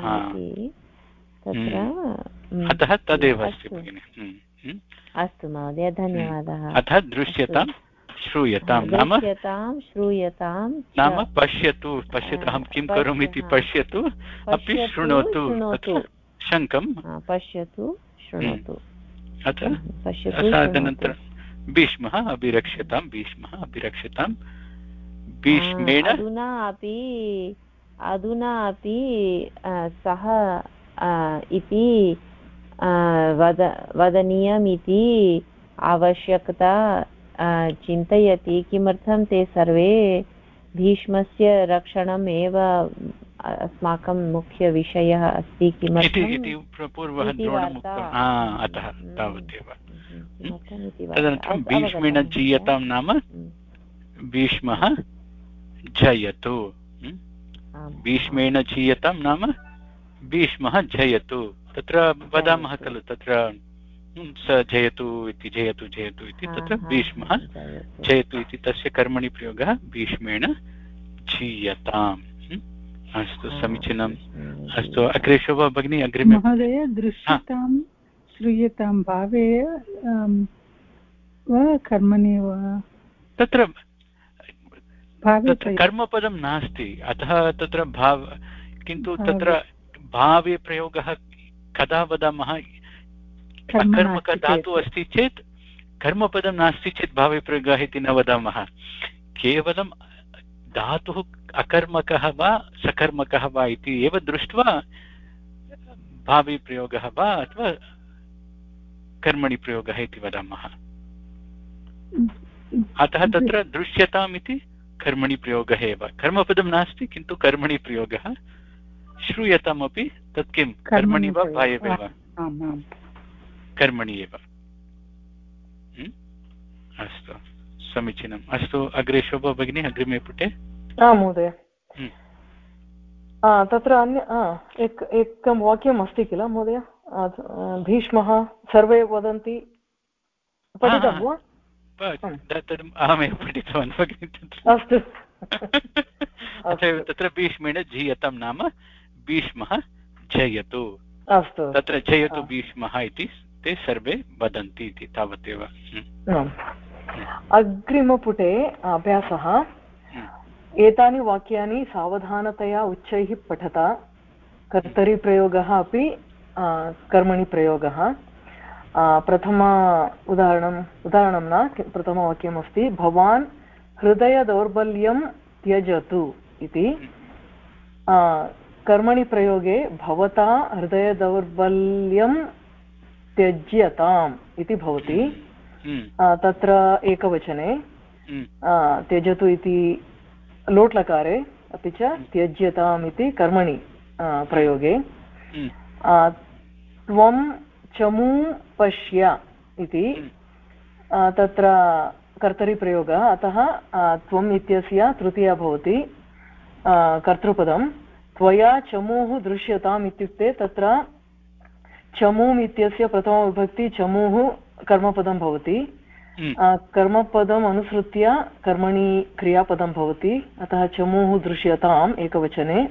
S4: तत्र
S2: अतः तदेव अस्ति भगिनि।
S4: अस्तु महोदय धन्यवादः।
S2: अतः दृश्यतां श्रूयतां नाम
S4: श्रूयतां
S2: नाम पश्यतु पश्यतु अहं किं करोमि इति पश्यतु अपि शृणोतु शङ्कं
S4: पश्यतु शृणोतु
S2: अतः तदनन्तरं भीष्मः अभिरक्ष्यतां भीष्मः अभिरक्ष्यतां भीष्मेण
S4: अधुना अपि अधुना अपि सः इति वद वदनीयम् इति आवश्यकता चिन्तयति किमर्थं ते सर्वे भीष्मस्य रक्षणम् एव अस्माकं मुख्यविषयः अस्ति किमर्थं
S2: अतः तावदेव तदनन्तरं भीष्मेण जीयतां नाम भीष्मः जयतु भीष्मेण जीयतां नाम भीष्मः जयतु तत्र वदामः खलु तत्र स जयतु इति जयतु जयतु इति तत्र भीष्मः जयतु इति तस्य कर्मणि प्रयोगः भीष्मेण जीयताम्। अस्तु समीचीनम् अस्तु अग्रे शोभा भगिनी अग्रिमे
S1: महोदय दृश्यतां श्रूयतां भावे वा कर्मणि वा
S2: तत्र कर्मपदं नास्ति अतः तत्र भाव किन्तु तत्र भावे प्रयोगः कदा वदामः अकर्मकधातुः अस्ति चेत् कर्मपदं नास्ति चेत् भावप्रयोगः इति न वदामः। केवलं धातुः अकर्मकः वा सकर्मकः वा इति एव दृष्ट्वा भावप्रयोगः वा अथवा कर्मणि प्रयोगः इति वदामः। अतः तत्र दृश्यताम् इति कर्मणि प्रयोगः एव, कर्मपदं नास्ति किन्तु कर्मणि प्रयोगः। श्रूयतामपि तत् किं कर्मणि वा भावे वा? कर्मणि एव। अस्तु, समीचीनम्। अस्तु, अग्रे शोभा भगिनी, अग्रिमे पुटे।
S3: आम् महोदय, तत्र अन्य एक एकं वाक्यम् अस्ति किल महोदय, भीष्मः सर्वे वदन्ति, पठितं वा?
S2: अहमेव पठितवान् भगिनि।
S3: अस्तु,
S2: तत्र भीष्मेण जीयतां नाम भीष्मः जयतु।
S3: अस्तु,
S2: तत्र जयतु भीष्मः इति ते सर्वे वदन्ति इति, तावदेव।
S3: अग्रिमपुटे अभ्यासः। एतानि वाक्यानि सावधानतया उच्चैः पठता। कर्तरि प्रयोगः अपि कर्मणि प्रयोगः। प्रथम उदाहरणम् उदाहरणं न प्रथमवाक्यमस्ति, भवान् हृदयदौर्बल्यं त्यजतु इति। कर्मणि प्रयोगे भवता हृदयदौर्बल्यं त्यज्यताम् इति भवति। तत्र एकवचने त्यजतु इति लोट्लकारे, अपि च त्यज्यताम् इति कर्मणि प्रयोगे। त्वं चमू पश्य इति तत्र कर्तरिप्रयोगः, अतः त्वम् इत्यस्य तृतीया भवति कर्तृपदं। त्वया चमूः दृश्यताम् इत्युक्ते तत्र चमूम् इत्यस्य प्रथमविभक्ति चमूः कर्मपदं भवति। कर्मपदम् अनुसृत्य कर्मणि क्रियापदं भवति, अतः चमूः दृश्यताम् एकवचने।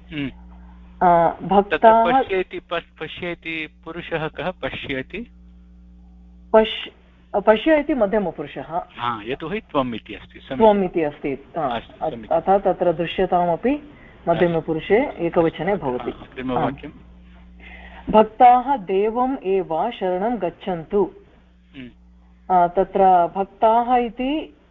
S3: भक्ताः
S2: पश्यति, पश्यति पुरुषः कः? पश्यति,
S3: पश् पश्य इति मध्यमपुरुषः,
S2: यतोहि त्वम् इति अस्ति,
S3: त्वम् इति अस्ति, अतः तत्र दृश्यतामपि मध्यमपुरुषे एकवचने भवति। भक्ताः देवम् एव शरणं गच्छन्तु। तत्र भक्ताः इति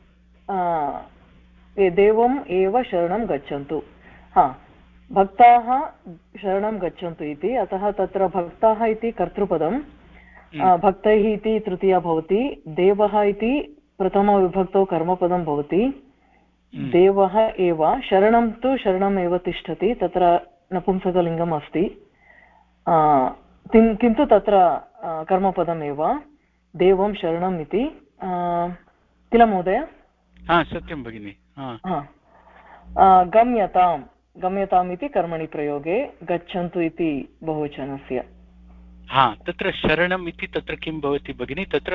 S3: देवम् एव शरणं गच्छन्तु। हा, भक्ताः शरणं गच्छन्तु इति, अतः तत्र भक्ताः इति कर्तृपदं, भक्तैः इति तृतीया भवति। देवः इति प्रथमविभक्तौ कर्मपदं भवति। देवः एव, शरणं तु शरणम् एव तिष्ठति, तत्र नपुंसकलिङ्गम् अस्ति, किन्तु तत्र कर्मपदमेव देवं शरणम् इति किल महोदय?
S2: सत्यं भगिनि।
S3: गम्यताम्, गम्यताम् इति कर्मणि प्रयोगे। गच्छन्तु इति बहुवचनस्य।
S2: हा, तत्र शरणम् इति तत्र किं भवति भगिनि? तत्र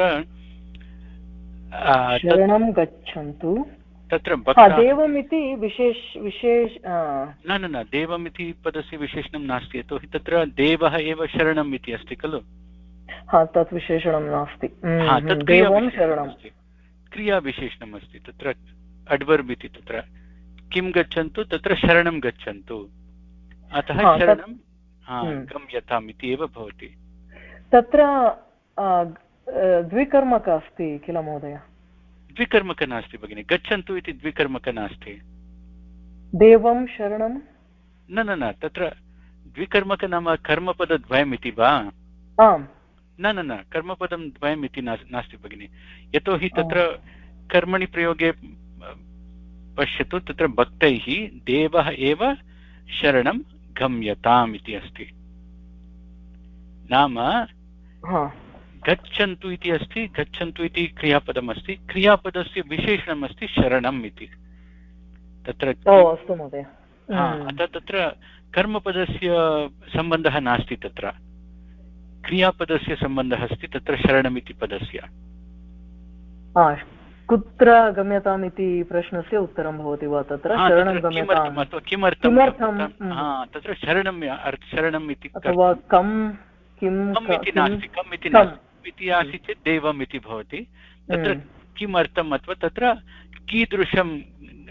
S3: शरणं गच्छन्तु,
S2: तत्र
S3: देवम् इति विशेष विशेष
S2: न न न देवम् इति पदस्य विशेषणं नास्ति, यतोहि तत्र देवः एव शरणम् इति अस्ति खलु।
S3: हा, तत् विशेषणं नास्ति,
S2: क्रियाविशेषणम् अस्ति। तत्र अड्वर्ब् इति, तत्र किं गच्छन्तु, तत्र शरणं गच्छन्तु, अतः शरणं गम्यताम् इति एव भवति।
S3: तत्र द्विकर्मक अस्ति किल महोदय?
S2: द्विकर्मक नास्ति भगिनि, गच्छन्तु इति द्विकर्मक नास्ति।
S3: देवं शरणं
S2: न न न, तत्र द्विकर्मक नाम कर्मपदद्वयम् इति वा?
S3: आम्,
S2: न न न, कर्मपदं द्वयम् इति नास्ति भगिनि, यतोहि तत्र कर्मणि प्रयोगे पश्यतु, तत्र भक्तैः देवः एव शरणं गम्यताम् इति अस्ति। नाम गच्छन्तु इति अस्ति, गच्छन्तु इति क्रियापदम् अस्ति, क्रियापदस्य विशेषणम् अस्ति शरणम् इति। तत्र
S3: अस्तु महोदय,
S2: अतः तत्र कर्मपदस्य सम्बन्धः नास्ति, तत्र क्रियापदस्य सम्बन्धः अस्ति, तत्र शरणम् इति पदस्य।
S3: कुत्र गम्यताम् इति प्रश्नस्य उत्तरं भवति वा तत्र? शरणं गम्यताम्,
S2: किमर्थं तत्र शरणं शरणम् इति
S3: अथवा कं किं
S2: इति नास्ति, कम् इति नास्ति, इति आसीत् चेत् देवम् इति भवति। तत्र किमर्थम् अथवा तत्र कीदृशं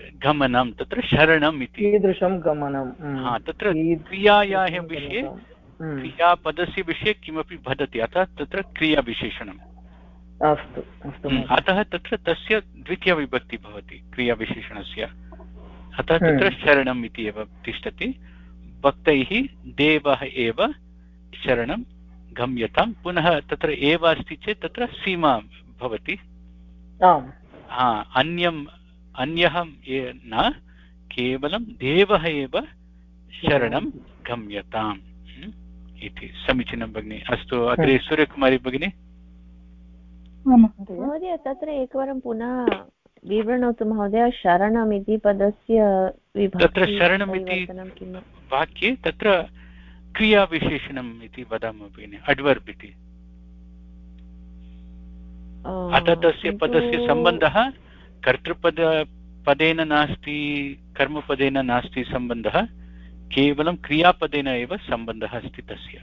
S2: गमनं, तत्र शरणम् इति,
S3: कीदृशं गमनं,
S2: तत्र क्रियायाः विषये क्रियापदस्य विषये किमपि वदति, अतः तत्र क्रियाविशेषणम्।
S3: अस्तु अस्तु।
S2: अतः तत्र तस्य द्वितीयविभक्ति भवति क्रियाविशेषणस्य, अतः तत्र शरणम् इति एव तिष्ठति। भक्तैः देवः एव शरणं गम्यतां। पुनः तत्र एव अस्ति चेत् तत्र सीमा भवति। हा, अन्यम् अन्यः न, केवलं देवः एव शरणं गम्यताम् इति। समीचीनं भगिनि। अस्तु, अग्रे सूर्यकुमारी भगिनी।
S4: महोदय तत्र एकवारं पुनः विवृणोतु महोदय। शरणम् इति पदस्य
S2: तत्र शरणमिति वाक्ये तत्र क्रियाविशेषणम् इति वदामः भगिनि, अड्वर्ब् इति। अतः तस्य पदस्य सम्बन्धः कर्तृपद पदेन नास्ति, कर्मपदेन नास्ति सम्बन्धः, केवलं क्रियापदेन एव सम्बन्धः अस्ति तस्य।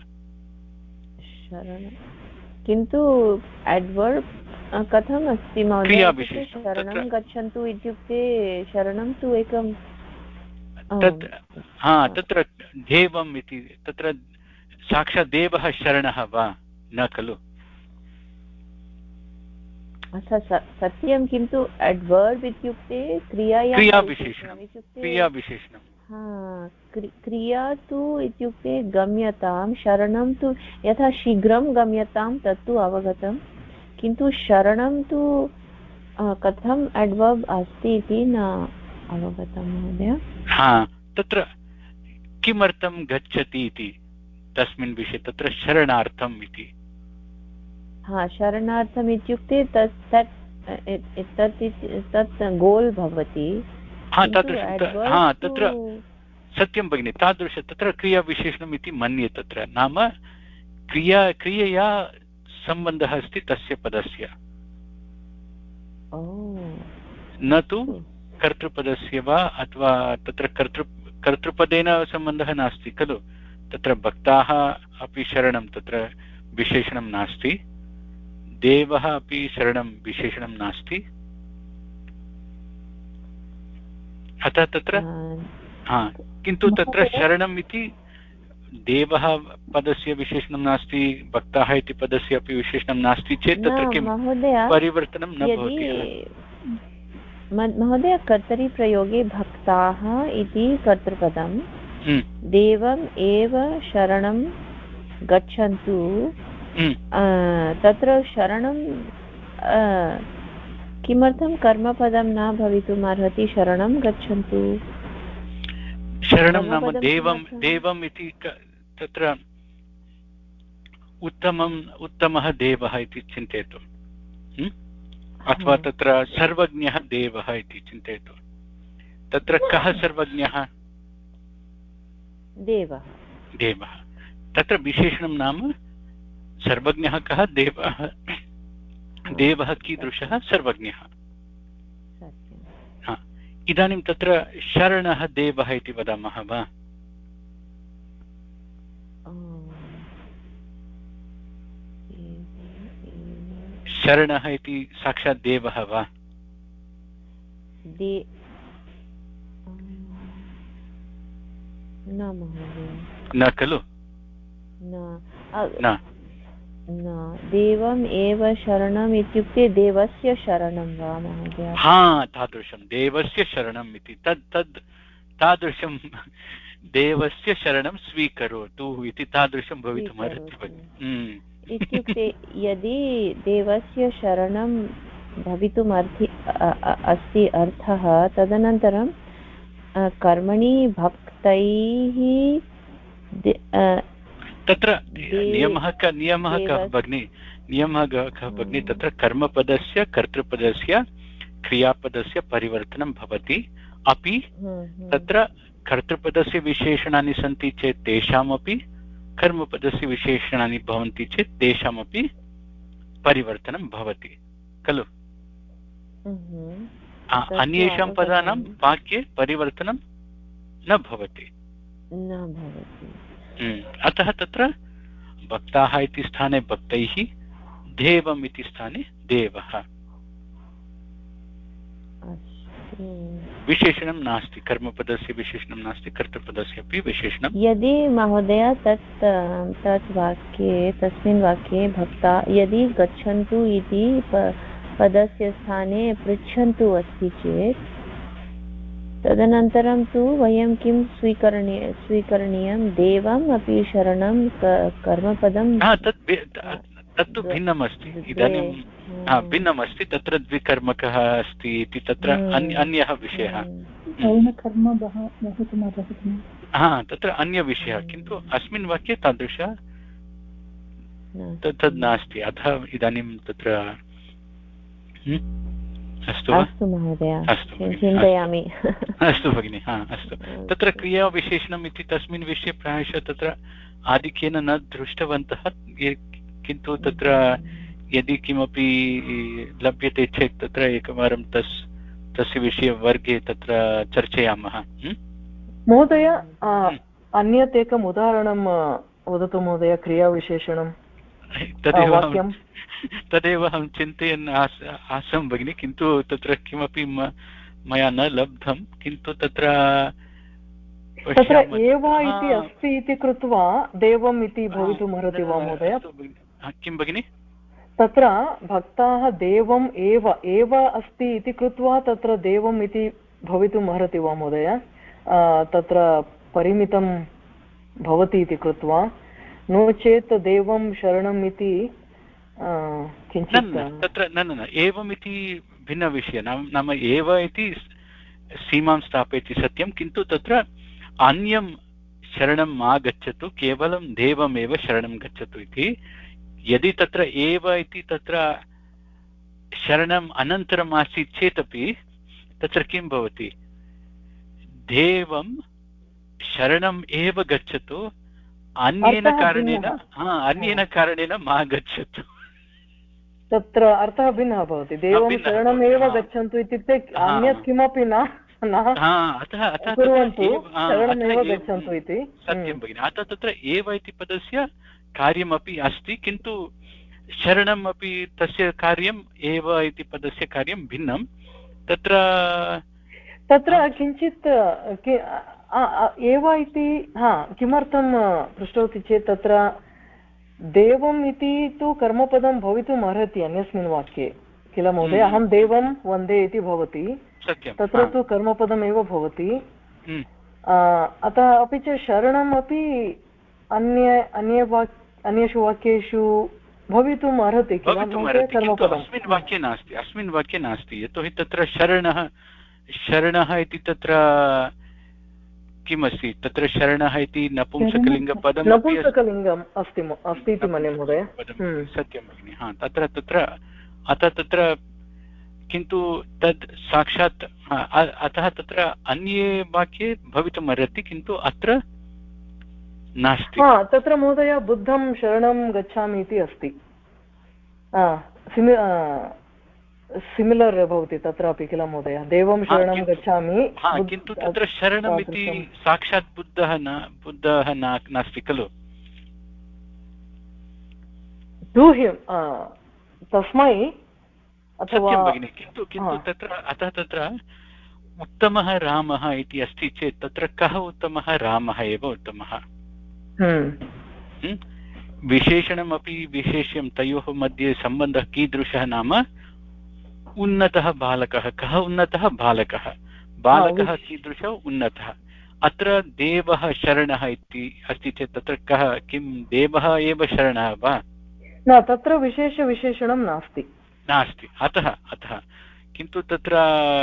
S4: किन्तु एड्वर्ब् कथम् अस्ति महोदय? शरणं गच्छन्तु इत्युक्ते शरणं तु एकं
S2: तत् हा तत्र देवम् इति, तत्र साक्षात् देवः शरणः वा न खलु?
S4: सत्यं, किन्तु एड्वर्ब् इत्युक्ते क्रियायाः
S2: क्रियाविशेषणं क्रियाविशेषणं
S4: क्रिया तु इत्युक्ते गम्यतां, शरणं तु यथा शीघ्रं गम्यतां तत्तु अवगतं, किन्तु शरणं तु कथम् एड्वर्ब् अस्ति इति न अवगतं महोदय।
S2: हा, तत्र किमर्थं गच्छति इति तस्मिन् विषये तत्र शरणार्थम् इति।
S4: हा, शरणार्थम् इत्युक्ते तत् तत् तत् गोल् भवति।
S2: हा, तादृशं, हा तत्र सत्यं भगिनि, तादृश तत्र क्रियाविशेषणम् इति मन्ये। तत्र नाम क्रिया क्रियया सम्बन्धः अस्ति तस्य पदस्य, न तु कर्तृपदस्य वा, अथवा तत्र कर्तृ कर्तृपदेन सम्बन्धः नास्ति खलु। तत्र भक्ताः अपि शरणं तत्र विशेषणं नास्ति, देवः अपि शरणं विशेषणं नास्ति। अतः तत्र हा, किन्तु तत्र शरणम् इति देवः पदस्य विशेषणं नास्ति, भक्ताः इति पदस्य अपि विशेषणं नास्ति चेत् तत्र किं परिवर्तनं न भवति
S4: महोदय। कर्तरिप्रयोगे भक्ताः इति कर्तृपदं, देवम् एव शरणं गच्छन्तु, तत्र शरणं किमर्थं कर्मपदं न भवितुम् अर्हति? शरणं गच्छन्तु,
S2: शरणं नाम देवं देवम् इति तत्र उत्तमम् उत्तमः देवः इति चिन्तयतु, अथवा तत्र सर्वज्ञः देवः इति चिन्तयतु। तत्र कः सर्वज्ञः?
S4: देवः।
S2: देवः तत्र विशेषणं नाम सर्वज्ञः कः? देवः। देवः कीदृशः? सर्वज्ञः। हा, इदानीं तत्र शरणः देवः इति वदामः वा? शरणः इति साक्षात् देवः वा?
S4: न महोदय,
S2: न खलु।
S4: न देवम् एव शरणम् इत्युक्ते देवस्य शरणं वा महोदय?
S2: हा, तादृशं देवस्य शरणम् इति, तद् तद् तादृशं देवस्य शरणं स्वीकरोतु इति तादृशं भवितुमर्हति।
S4: इत्युक्ते यदि देवस्य शरणं भवितुमर्हति अस्ति अर्थः, तदनन्तरं कर्मणि भक्तैः
S2: तत्र नियमः क नियमः कः भगिनि? नियमः कः भगिनि? तत्र कर्मपदस्य कर्तृपदस्य क्रियापदस्य परिवर्तनं भवति, अपि तत्र कर्तृपदस्य विशेषणानि सन्ति चेत् तेषामपि, कर्मपदस्य विशेषणानि भवन्ति चेत् तेषामपि परिवर्तनं भवति खलु। अन्येषां पदानां वाक्ये परिवर्तनं न भवति। अतः तत्र भक्ताः इति स्थाने भक्तैः, देवम् इति स्थाने देवः। विशेषणं नास्ति, कर्मपदस्य विशेषणं नास्ति, कर्तृपदस्य अपि विशेषणं।
S4: यदि महोदय तत् तत् वाक्ये तस्मिन् वाक्ये भक्ता यदि गच्छन्तु इति पदस्य स्थाने पृच्छन्तु अस्ति चेत् तदनन्तरं तु वयं किं स्वीकरणीय स्वीकरणीयं देवम् अपि शरणं कर्मपदं
S2: तत्तु भिन्नम् अस्ति। इदानीं भिन्नमस्ति, तत्र द्विकर्मकः अस्ति इति तत्र अन्यः विषयः, हा तत्र अन्यविषयः, किन्तु अस्मिन् वाक्ये तादृश तद् नास्ति। अतः इदानीं तत्र अस्तु
S4: अस्तु महोदय, चिन्तयामि।
S2: अस्तु भगिनि, हा अस्तु। तत्र क्रियाविशेषणम् इति तस्मिन् विषये प्रायशः तत्र आधिक्येन न दृष्टवन्तः, किन्तु तत्र यदि किमपि लभ्यते चेत् तत्र एकवारं तस् तस्य विषये वर्गे तत्र चर्चयामः।
S3: महोदय अन्यत् एकम् उदाहरणं वदतु महोदय, क्रियाविशेषणं
S2: तदेव तदेव अहं चिन्तयन् आस आसं भगिनि, किन्तु तत्र किमपि मया न लब्धं, किन्तु तत्र
S3: तत्र एव इति अस्ति इति कृत्वा देवम् इति भवितुमर्हति वा महोदय?
S2: किं भगिनि?
S3: तत्र भक्ताः देवम् एव एव अस्ति इति कृत्वा तत्र देवम् इति भवितुम् अर्हति वा महोदय? तत्र परिमितं भवति इति कृत्वा, नो चेत् देवं शरणम् इति किञ्चित्
S2: तत्र न न एवम् इति भिन्नविषयः, नाम एव इति सीमां स्थापयति सत्यं, किन्तु तत्र अन्यं शरणं मा गच्छतु, केवलं देवमेव शरणं गच्छतु इति। यदि तत्र एव इति तत्र शरणम् अनन्तरम् आसीत् चेदपि तत्र किं भवति, देवं शरणम् एव गच्छतु, अन्येन कारणेन हा अन्येन कारणेन मा गच्छतु।
S3: तत्र अर्थः भिन्नः भवति। देवं शरणम् एव गच्छन्तु इत्युक्ते अन्यत् किमपि न कुर्वन्तु, शरणमेव गच्छन्तु इति।
S2: सत्यं भगिनि, अतः तत्र एव इति पदस्य कार्यमपि अस्ति, किन्तु शरणम् अपि तस्य कार्यम् एव इति पदस्य कार्यं भिन्नं। तत्र
S3: तत्र किञ्चित् एव इति हा किमर्थं पृष्टवती चेत् तत्र देवम् इति तु कर्मपदं भवितुम् अर्हति अन्यस्मिन् वाक्ये किल महोदय? अहं देवं वन्दे इति भवति, तत्र तु कर्मपदमेव भवति। अतः अपि च शरणम् अपि अन्य अन्य वाक् अन्येषु वाक्येषु भवितुम् अर्हति किल महोदय? कर्मपदम्
S2: अस्मिन् वाक्ये नास्ति, अस्मिन् वाक्ये नास्ति, यतोहि तत्र शरणः शरणः इति तत्र किमस्ति, तत्र शरणः इति नपुंसकलिङ्गपदं
S3: नपुंसकलिङ्गम् अस्ति अस्ति इति मन्ये महोदय।
S2: सत्यं भगिनि, हा तत्र तत्र अतः तत्र किन्तु तद् साक्षात् अतः तत्र अन्ये वाक्ये भवितुम् अर्हति, किन्तु अत्र नास्ति।
S3: हा तत्र महोदय बुद्धं शरणं गच्छामि इति अस्ति, सिमिलर् भवति तत्रापि किल महोदय? देवं शरणं गच्छामि,
S2: किन्तु तत्र शरणम् इति साक्षात् बुद्धः न बुद्धः नास्ति खलु?
S3: तस्मै
S2: सत्यं भगिनि, किन्तु किन्तु तत्र अतः तत्र उत्तमः रामः इति अस्ति चेत् तत्र कः उत्तमः? रामः एव उत्तमः। विशेषणमपि विशेष्यं तयोः मध्ये सम्बन्धः कीदृशः? नाम उन्नतः बालकः। कः उन्नतः? बालकः। बालकः कीदृशः? उन्नतः। अत्र देवः शरणः इति अस्ति चेत् तत्र कः किं देवः एव शरणः वा?
S3: न, तत्र विशेषविशेषणं नास्ति
S2: नास्ति अतः अतः किन्तु तत्र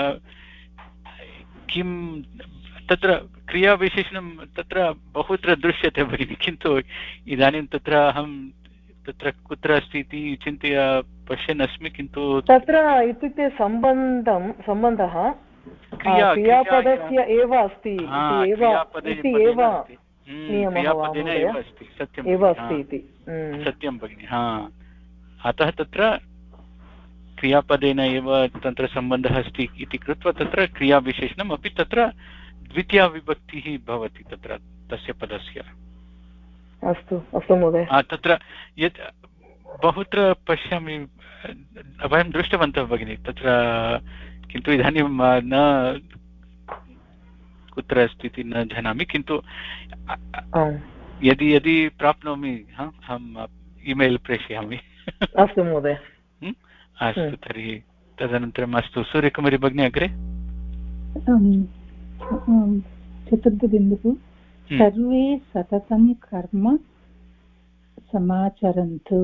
S2: किं तत्र क्रियाविशेषणं तत्र बहुत्र दृश्यते भगिनि, किन्तु इदानीं तत्र अहं तत्र कुत्र अस्ति इति चिन्तय पश्यन् अस्मि, किन्तु
S3: तत्र इत्युक्ते सम्बन्धं सम्बन्धः क्रियापदस्य एव अस्ति इति एव नियमः वा महोदय? एव अस्ति इति
S2: सत्यं भगिनि, हा अतः तत्र क्रियापदेन एव तत्र सम्बन्धः अस्ति इति कृत्वा तत्र क्रियाविशेषणम् अपि तत्र द्वितीया विभक्तिः भवति तत्र तस्य पदस्य।
S3: अस्तु अस्तु महोदय।
S2: तत्र यत् बहुत्र पश्यामि वयं दृष्टवन्तः भगिनि, तत्र किन्तु इदानीं न कुत्र अस्ति इति न जानामि, किन्तु यदि यदि प्राप्नोमि अहम् ईमेल् प्रेषयामि।
S3: अस्तु महोदय।
S2: अस्तु, तर्हि तदनन्तरम् अस्तु, सूर्यकुमारी भगिनी अग्रे।
S1: चतुर्थबिन्दुः सर्वे सततं कर्म समाचरन्तु।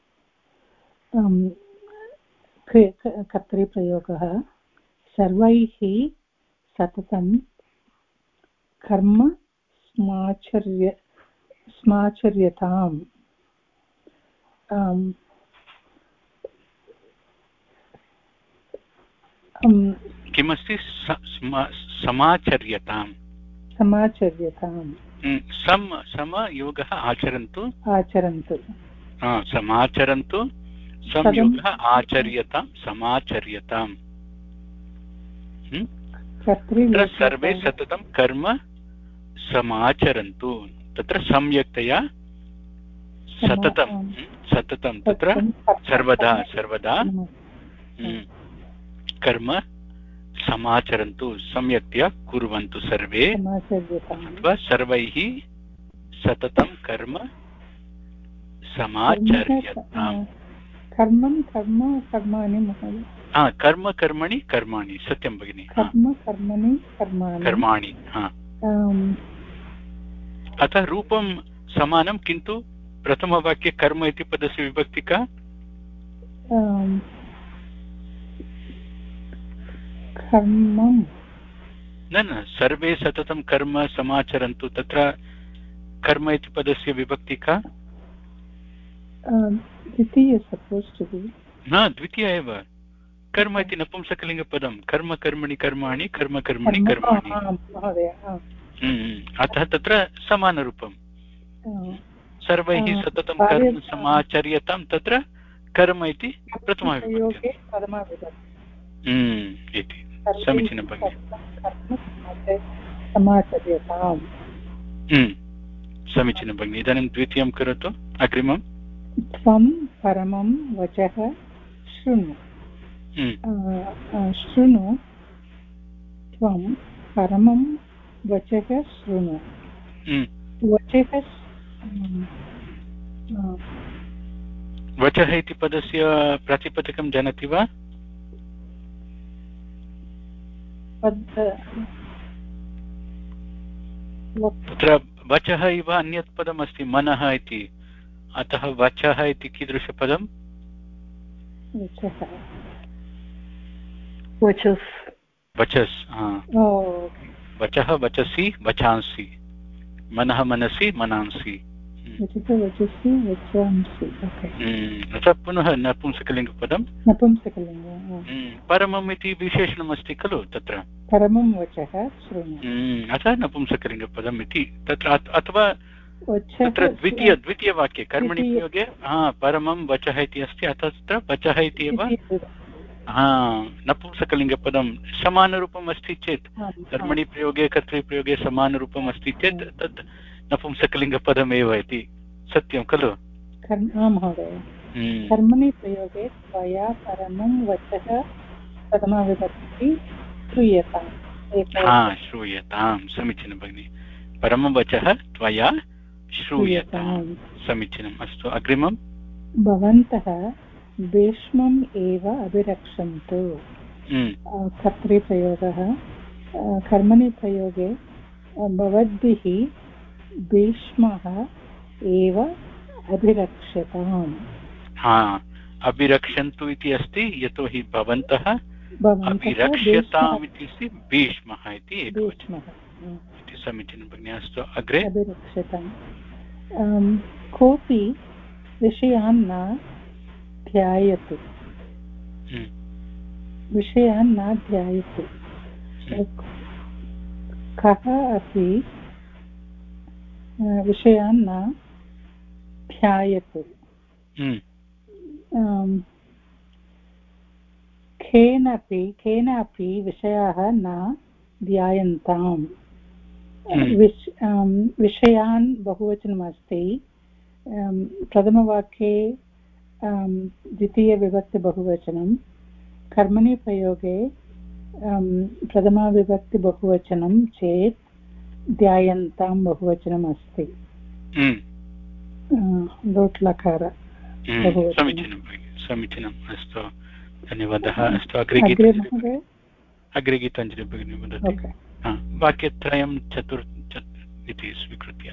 S1: कर्तृप्रयोगः सर्वैः सततं कर्म स्माचर्य स्माचर्यताम्।
S2: किमस्ति? समाचर्यताम्।
S1: समाचर्यताम्।
S2: सम सम योगः आचरन्तु
S1: आचरन्तु
S2: समाचरन्तु संयोगः आचर्यतां समाचर्यताम्। तत्र सर्वे सततं कर्म समाचरन्तु, तत्र सम्यक्तया सततं सततं तत्र सर्वदा सर्वदा कर्म समाचरन्तु, सम्यक्तया कुर्वन्तु सर्वे, अथवा सर्वैः सततं कर्म समाचर्यताम्।
S1: कर्मं कर्म कर्माणि महोदय।
S2: हा, कर्म कर्मणि कर्माणि, सत्यं भगिनि,
S1: कर्म कर्मणि कर्माणि
S2: कर्माणि। हा, अतः रूपं समानं, किन्तु प्रथमवाक्ये कर्म इति पदस्य विभक्ति का?
S1: कर्मं
S2: न न, सर्वे सततं कर्म समाचरन्तु, तत्र कर्म इति पदस्य विभक्ति का?
S1: द्वितीय supposed to be.
S2: न, द्वितीय एव। कर्म इति नपुंसकलिङ्गपदं, कर्म कर्मणि कर्माणि कर्म कर्मणि कर्माणि, अतः तत्र समानरूपं। सर्वैः सततं कर्म समाचर्यतां, तत्र कर्म इति प्रथमाविभक्ति इति। समीचीनं भगिनि, समीचीनं भगिनि। इदानीं द्वितीयं करोतु, अग्रिमं।
S1: त्वं परमं वचः शृणु। शृणु, त्वं परमं वचः शृणु। वचः
S2: वचः इति पदस्य प्रातिपदिकं जानाति वा? तत्र वचः इव अन्यत् पदमस्ति मनः इति, अतः वचः इति कीदृशपदम्?
S3: वचस्
S2: वचस् वचः वचसि वचांसि, मनः मनसि मनांसि, अतः पुनः नपुंसकलिङ्गपदं। परमम् इति विशेषणमस्ति खलु तत्र,
S1: परमं वचः शृणु,
S2: अतः नपुंसकलिङ्गपदम् इति तत्र। अथवा तत्र द्वितीय द्वितीयवाक्ये कर्मणि प्रयोगे हा परमं वचः इति अस्ति, अतः तत्र वचः इति एव हा नपुंसकलिङ्गपदं समानरूपम् अस्ति चेत्, कर्मणि प्रयोगे कर्तृप्रयोगे समानरूपम् अस्ति चेत् तत् नपुंसकलिङ्गपदमेव इति, सत्यं खलु?
S1: कर्मणि प्रयोगे त्वया परमं वचः प्रथमाविभक्ति श्रूयताम्।
S2: हा, श्रूयतां, समीचीनं भगिनि। परमं वचः त्वया श्रूयतां, समीचीनम्। अस्तु, अग्रिमं।
S1: भवन्तः भीष्मम् एव अभिरक्षन्तु। कर्तृप्रयोगः कर्मणि प्रयोगे भवद्भिः भीष्मः एव अभिरक्षताम्।
S2: हा, अभिरक्षन्तु इति अस्ति, यतोहि भवन्तः अभिरक्ष्यताम् इति अस्ति, भीष्मः इति एकवचनम् इति, समीचीनं भगिनि। अस्तु, अग्रे।
S1: अभिरक्षताम्। कोऽपि विषयान् न ध्यायतु। विषयान् न ध्यायतु। कः अपि विषयान् न ध्यायतु। केनापि केनापि विषयाः न ध्यायन्ताम्। विषयान् बहुवचनमस्ति, प्रथमवाक्ये द्वितीयविभक्ति बहुवचनं, कर्मणि प्रयोगे प्रथमाविभक्ति बहुवचनं चेत् ध्यायन्तां बहुवचनम् अस्ति लोट् लकार
S2: समीचीनम् अस्तु धन्यवादः अस्तु अग्रे अग्रे गीताञ्जलि भगिनी वदति वाक्यत्रयं चतुर् इति स्वीकृत्य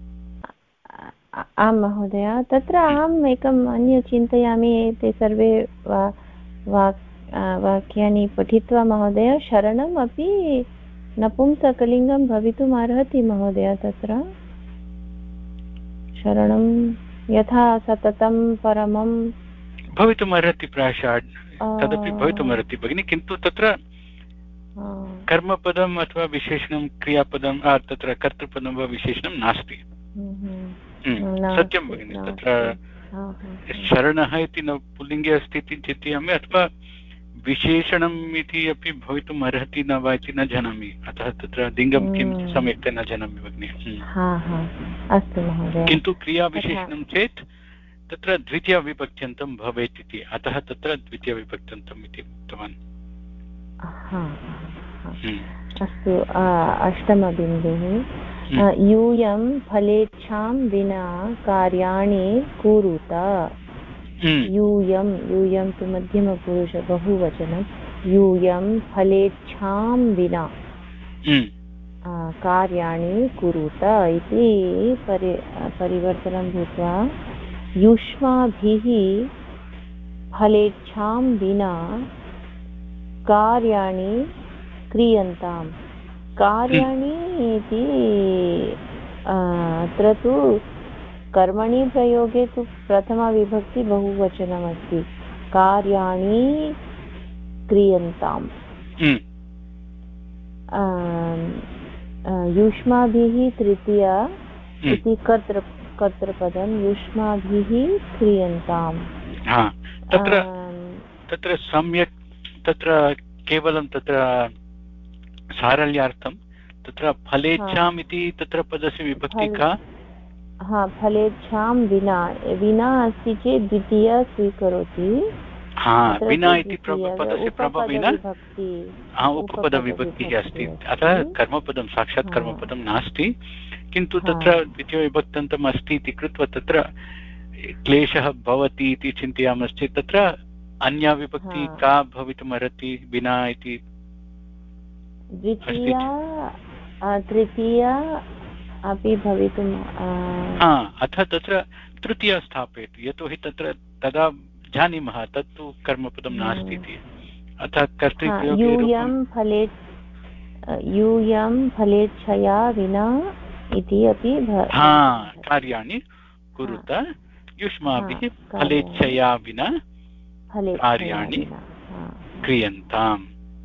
S4: आं महोदय तत्र अहम् एकम् अन्य चिन्तयामि ते सर्वे वाक्यानि पठित्वा महोदय शरणम् अपि नपुंसकलिङ्गं भवितुम् अर्हति महोदय तत्र शरणं यथा सततं परमं
S2: भवितुम् अर्हति प्रायशः तदपि भवितुम् अर्हति भगिनि किन्तु तत्र कर्मपदम् अथवा विशेषणं क्रियापदं तत्र कर्तृपदं वा विशेषणं नास्ति सत्यं भगिनि तत्र शरणः इति न पुल्लिङ्गे अस्ति इति चिन्तयामि अथवा विशेषणम् इति अपि भवितुम् अर्हति न वा इति न जानामि अतः तत्र लिङ्गं किं सम्यक्तया न जानामि भगिनि किन्तु क्रियाविशेषणं चेत् तत्र द्वितीयविभक्त्यन्तं भवेत् इति अतः तत्र द्वितीयविभक्त्यन्तम् इति उक्तवान्
S4: अस्तु अष्टमबिन्दुः यूयं फलेच्छां विना कार्याणि कुरुत यूयं यूयं तु मध्यमपुरुष बहुवचनं यूयं फलेच्छां विना कार्याणि कुरुत इति परि परिवर्तनं भूत्वा युष्माभिः फलेच्छां विना कार्याणि क्रियन्ताम् कार्याणि इति अत्र तु कर्मणि प्रयोगे तु प्रथमाविभक्ति बहुवचनमस्ति कार्याणि क्रियन्ताम् युष्माभिः तृतीय इति कर्तृ कर्तृपदं युष्माभिः क्रियन्ताम्
S2: तत्र तत्र सम्यक् तत्र केवलं तत्र सारल्यार्थं तत्र फलेच्छाम् इति तत्र पदस्य विभक्ति का
S4: हा फलेच्छां विना विना अस्ति चेत् द्वितीय स्वीकरोति
S2: विना इति पदस्य प्रभावेन उपपदविभक्तिः अस्ति अतः कर्मपदं साक्षात् कर्मपदं नास्ति किन्तु तत्र द्वितीयविभक्त्यन्तम् अस्ति इति कृत्वा तत्र क्लेशः भवति इति चिन्तयामश्चेत् तत्र अन्या विभक्ति का भवितुमर्हति विना इति
S4: द्वितीया तृतीया अपि भवितुम्
S2: अतः तत्र तृतीया स्थापयतु यतोहि तत्र तदा जानीमः तत्तु कर्मपदं नास्ति इति अतः कर्तृप्रयोगे
S4: यूयं फले यूयं फलेच्छया विना इति अपि
S2: कार्याणि कुरुत युष्माभिः फलेच्छया विना कार्याणि क्रियन्ताम्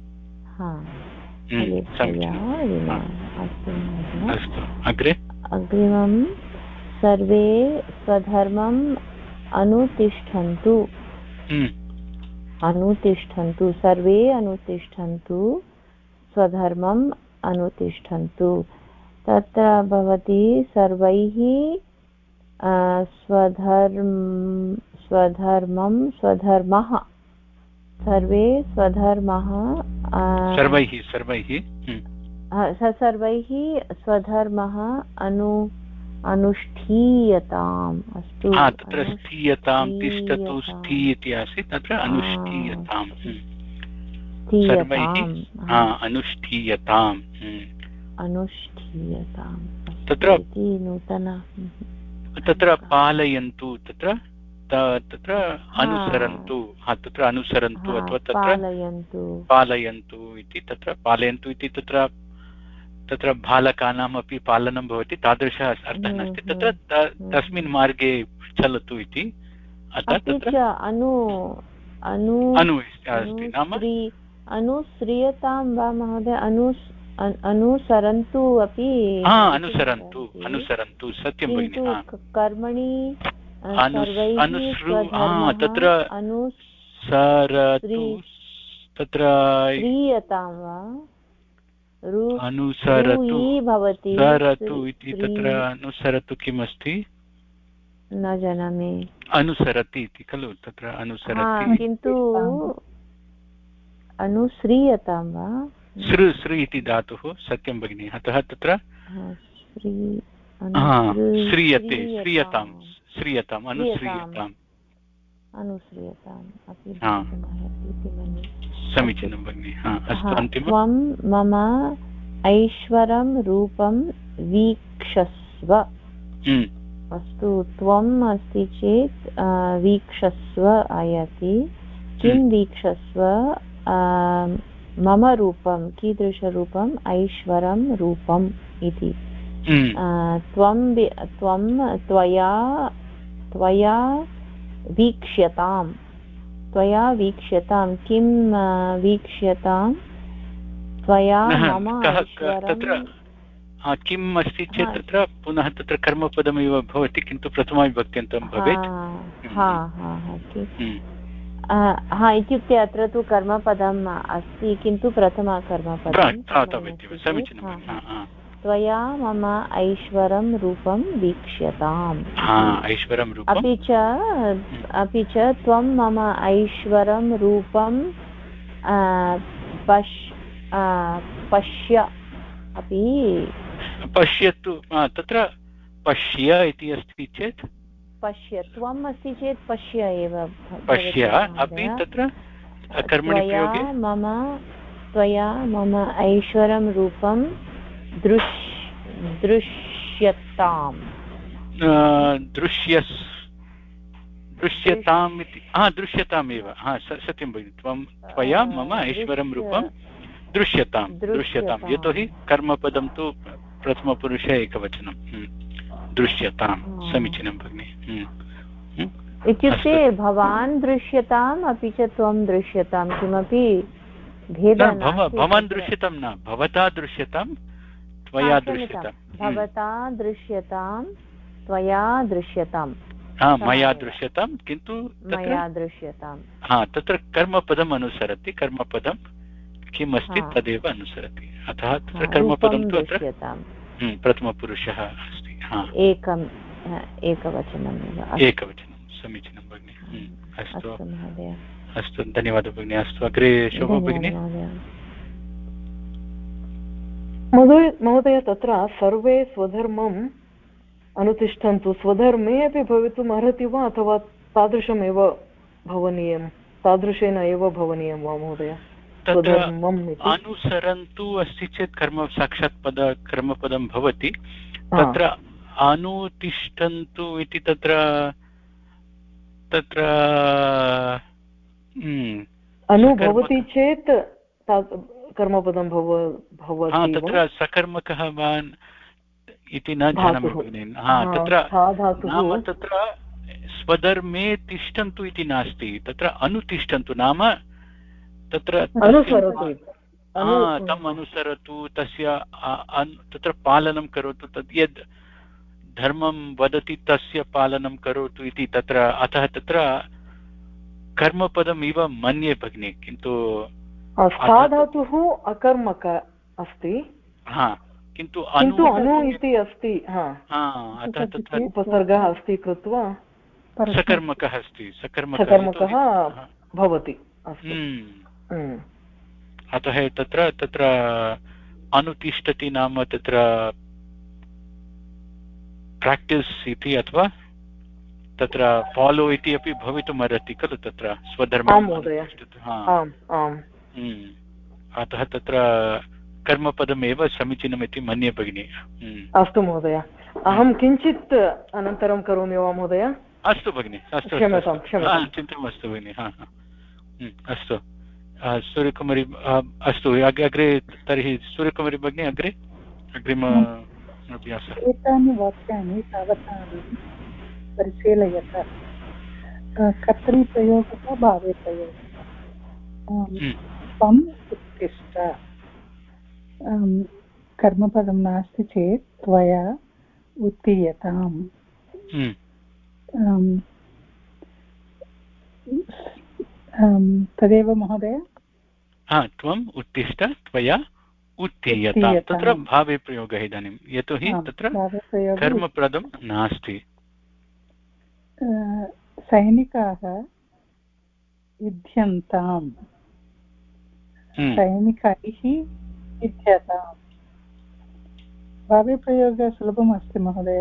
S2: अस्तु अग्रे
S4: अग्रिमं सर्वे स्वधर्मम् अनुतिष्ठन्तु अनुतिष्ठन्तु सर्वे अनुतिष्ठन्तु स्वधर्मम् अनुतिष्ठन्तु तत्र भवति सर्वैः स्वधर्म स्वधर्मं स्वधर्मः सर्वे स्वधर्मः
S2: सर्वैः सर्वैः
S4: सर्वैः स्वधर्मः अनु अनुष्ठीयताम् अस्तु
S2: तत्र स्थीयतां तिष्ठतु स्थि इति आसीत् तत्र अनुष्ठीयताम् सर्वैः अनुष्ठीयताम्
S4: अनुष्ठीयताम्
S2: तत्र
S4: नूतन
S2: तत्र पालयन्तु तत्र तत्र अनुसरन्तु तत्र अनुसरन्तु अथवा तत्र
S4: पालयन्तु
S2: पालयन्तु इति तत्र पालयन्तु इति तत्र तत्र बालकानाम् अपि पालनं भवति तादृशः अर्थः नास्ति तत्र तस्मिन् मार्गे चलतु इति अतः तत्र
S4: अनु अनु
S2: अनु अस्ति नाम
S4: अनुश्रियतां वा महोदय अनु अनुसरन्तु अपि
S2: अनुसरन्तु अनुसरन्तु सत्यं भगिनि
S4: कर्मणि
S2: तत्र अनुसरतु तत्र
S4: क्रियतां वा
S2: अनुसरतु सरतु इति तत्र अनुसरतु किमस्ति
S4: न जानामि
S2: अनुसरति इति खलु तत्र अनुसरति
S4: किन्तु अनुस्रीयतां वा
S2: सृ सृ इति धातुः सत्यं भगिनि अतः तत्र श्रीयते श्रीयतां श्रीयताम् अनुश्रीयताम्
S4: अनुश्रीयताम् अपि
S2: समीचीनं भगिनि अस्तु अन्तिमं
S4: त्वं मम ऐश्वरं रूपं वीक्षस्व अस्तु त्वम् अस्ति चेत् वीक्षस्व आयाति किं वीक्षस्व मम रूपं कीदृशरूपम् ऐश्वरं रूपम् इति त्वं त्वं त्वया त्वया वीक्ष्यतां त्वया वीक्ष्यतां किं वीक्ष्यतां त्वया मम ऐश्वरं
S2: किम् अस्ति चेत् तत्र पुनः तत्र कर्मपदमिव भवति किन्तु प्रथमाविभक्त्यन्तं भवेत्
S4: हा हा हा इत्युक्ते अत्र तु कर्मपदम् अस्ति किन्तु प्रथमा कर्मपदं त्वया मम ऐश्वरं रूपं वीक्ष्यताम् अपि च अपि च त्वं मम ऐश्वरं रूपं पश् पश्य अपि
S2: पश्यतु तत्र पश्य इति अस्ति चेत्
S4: पश्य त्वम् अस्ति चेत् पश्य एव
S2: पश्य अपि तत्र कर्मणि
S4: मम त्वया मम ऐश्वरं रूपं दृश् दृश्यताम्
S2: दृश्यस् दृश्यताम् इति हा दृश्यतामेव हा सत्यं भगिनि त्वं त्वया मम ऐश्वरं रूपं दृश्यतां दृश्यतां यतोहि कर्मपदं तु प्रथमपुरुषे एकवचनं दृश्यतां समीचीनं भगिनि
S4: इत्युक्ते भवान् दृश्यताम् अपि च त्वं दृश्यतां किमपि भेदः
S2: भवान् दृश्यतां न भवता दृश्यतां त्वया दृश्यतां
S4: भवता दृश्यतां त्वया दृश्यतां
S2: मया दृश्यतां किन्तु
S4: मया दृश्यतां
S2: हा तत्र कर्मपदम् अनुसरति कर्मपदं किम् अस्ति तदेव अनुसरति अतः तत्र कर्मपदं तु अत्र प्रथमपुरुषः अस्ति
S4: एकम् एकवचनम्
S2: एकवचनं समीचीनं भगिनि अस्तु
S4: महोदय
S2: अस्तु धन्यवादः भगिनि अस्तु अग्रे शोभा भगिनि
S3: महोदय तत्र सर्वे स्वधर्मम् अनुतिष्ठन्तु स्वधर्मे अपि भवितुम् अर्हति वा अथवा तादृशमेव भवनीयं तादृशेन एव भवनीयं वा महोदय
S2: अनुसरन्तु अस्ति चेत् कर्म साक्षात् पद कर्मपदं भवति तत्र अनुतिष्ठन्तु इति तत्र तत्र
S3: अनु भवति चेत् कर्मपदं भवति
S2: तत्र सकर्मकः वा इति न जानामि भगिनि हा तत्र नाम तत्र स्वधर्मे तिष्ठन्तु इति नास्ति तत्र अनुतिष्ठन्तु नाम तत्र तम् अनुसरतु तस्य तत्र पालनं करोतु तद् यद् धर्मं वदति तस्य पालनं करोतु इति तत्र अतः तत्र कर्मपदम् इव मन्ये भगिनि किन्तु
S3: धातुः अकर्मक अस्ति
S2: हा किन्तु
S3: अनु इति अस्ति अतः तत्र उपसर्गः अस्ति कृत्वा
S2: सकर्मकः अस्ति
S3: सकर्मकः भवति
S2: अतः तत्र तत्र अनुतिष्ठति नाम तत्र प्राक्टिस् इति अथवा तत्र फालो इति अपि भवितुम् अर्हति खलु तत्र स्वधर्मम् अतः तत्र कर्मपदमेव समीचीनमिति मन्ये भगिनि
S3: अस्तु महोदय अहं किञ्चित् अनन्तरं करोमि वा महोदय
S2: अस्तु भगिनि अस्तु चिन्ता मास्तु भगिनि हा हा अस्तु सूर्यकुमारी अस्तु अग्रे तर्हि सूर्यकुमारी भगिनी अग्रे अग्रिम अभ्यासः
S1: एतानि वाक्यानि सावधानं परिशीलयत कर्तरिप्रयोगः भावे प्रयोगः त्वम् उत्तिष्ठ कर्मपदं नास्ति चेत् त्वया उत्तीयताम् तदेव महोदय
S2: त्वम् उत्तिष्ठ त्वया उत्तीयतां तत्र भावे प्रयोगः इदानीं यतोहि तत्र कर्मपदं नास्ति
S1: सैनिकाः युध्यन्ताम् सैनिकैः युध्यताम्। भावेप्रयोगः सुलभम् अस्ति महोदय।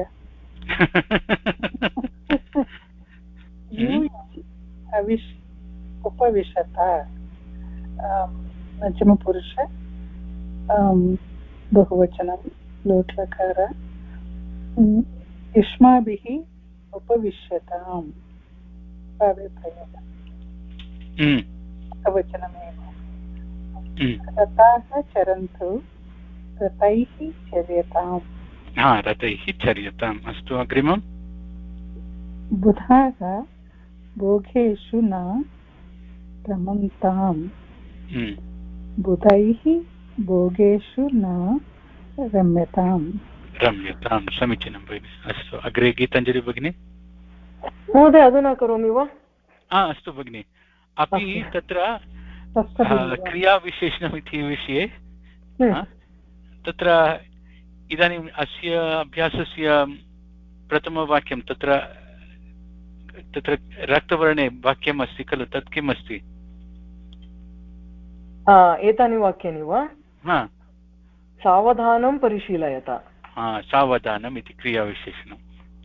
S1: यूयम् अविश् उपविशत मध्यमपुरुष बहुवचनं लोट्लकार युष्माभिः उपविश्यताम्। भावेप्रयोगः एकवचनमेव। रताः चरन्तु रतैः चर्यताम्।
S2: हा रतैः चर्यताम्। अस्तु अग्रिमम्।
S1: बुधाः भोगेषु न रमन्ताम्। बुधैः भोगेषु न रम्यताम्।
S2: रम्यताम् समीचीनं भगिनि। अस्तु अग्रे गीताञ्जलि भगिनि।
S3: महोदय अधुना करोमि वा?
S2: हा अस्तु भगिनि। अपि तत्र क्रियाविशेषणमिति विषये तत्र इदानीम् अस्य अभ्यासस्य प्रथमवाक्यं तत्र तत्र रक्तवर्णे वाक्यम् अस्ति खलु, तत् किम् अस्ति?
S3: एतानि वाक्यानि वा? सावधानं परिशीलयत।
S2: सावधानम् इति क्रियाविशेषणं।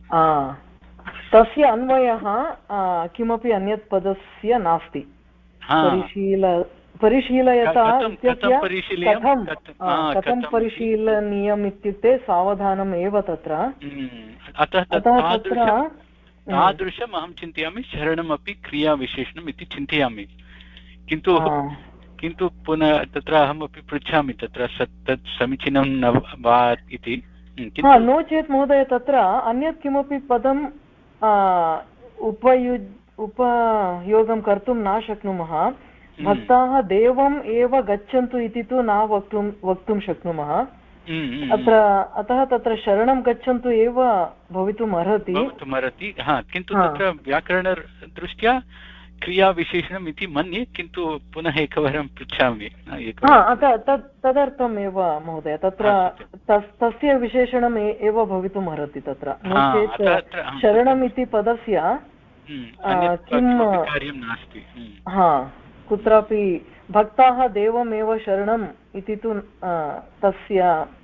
S3: तस्य अन्वयः किमपि अन्यत् पदस्य नास्ति। परिशील परिशीलयत इत्यस्य कथं कथं परिशीलनीयम् इत्युक्ते सावधानम् एव तत्र।
S2: अतः तत्र तादृशम् अहं चिन्तयामि शरणमपि क्रियाविशेषणम् इति चिन्तयामि। किन्तु किन्तु पुनः तत्र अहमपि पृच्छामि तत्र तत् समीचीनं न वा इति।
S3: नो चेत् महोदय तत्र अन्यत् किमपि पदम् उपयुज् उपयोगं कर्तुं न शक्नुमः। भक्ताः देवम् एव गच्छन्तु इति तु न वक्तुं वक्तुं शक्नुमः अत्र। अतः तत्र शरणं गच्छन्तु एव भवितुम् अर्हति।
S2: किन्तु तत्र व्याकरणदृष्ट्या क्रियाविशेषणम् इति मन्ये, किन्तु पुनः एकवारं पृच्छामि।
S3: तदर्थमेव महोदय तत्र तस्य विशेषणम् एव भवितुम् अर्हति तत्र। नो चेत् शरणम् इति पदस्य किं
S2: कार्यं नास्ति।
S3: हा कुत्रापि भक्ताः देवमेव शरणम् इति तु तस्य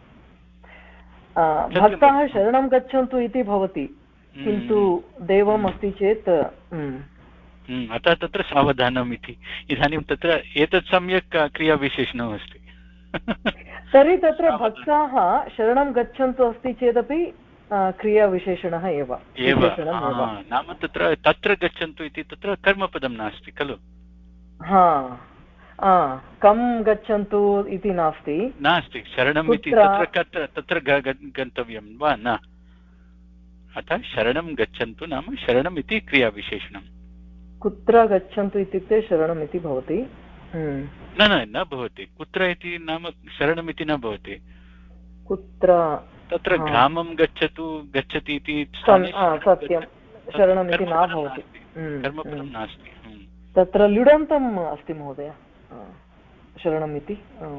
S3: भक्ताः शरणं गच्छन्तु इति भवति, किन्तु देवम् अस्ति चेत्
S2: अतः तत्र सावधानम् इति। इदानीं तत्र एतत् सम्यक् क्रियाविशेषणम् अस्ति।
S3: तर्हि तत्र भक्ताः शरणं गच्छन्तु अस्ति चेदपि क्रियाविशेषणः एव।
S2: नाम तत्र तत्र गच्छन्तु इति तत्र कर्मपदं नास्ति खलु।
S3: हा कं गच्छन्तु इति नास्ति
S2: नास्ति शरणम् इति तत्र तत्र गन्तव्यं वा न। अतः शरणं गच्छन्तु नाम शरणम् इति क्रियाविशेषणं।
S3: कुत्र गच्छन्तु इत्युक्ते शरणम् इति भवति।
S2: न न न भवति। कुत्र इति नाम शरणम् इति न भवति।
S3: कुत्र
S2: तत्र ग्रामं गच्छतु गच्छति इति
S3: सत्यं शरणम् इति न भवति।
S2: कर्मपदं नास्ति।
S3: तत्र लुडन्तम् अस्ति महोदय शरणम् इति।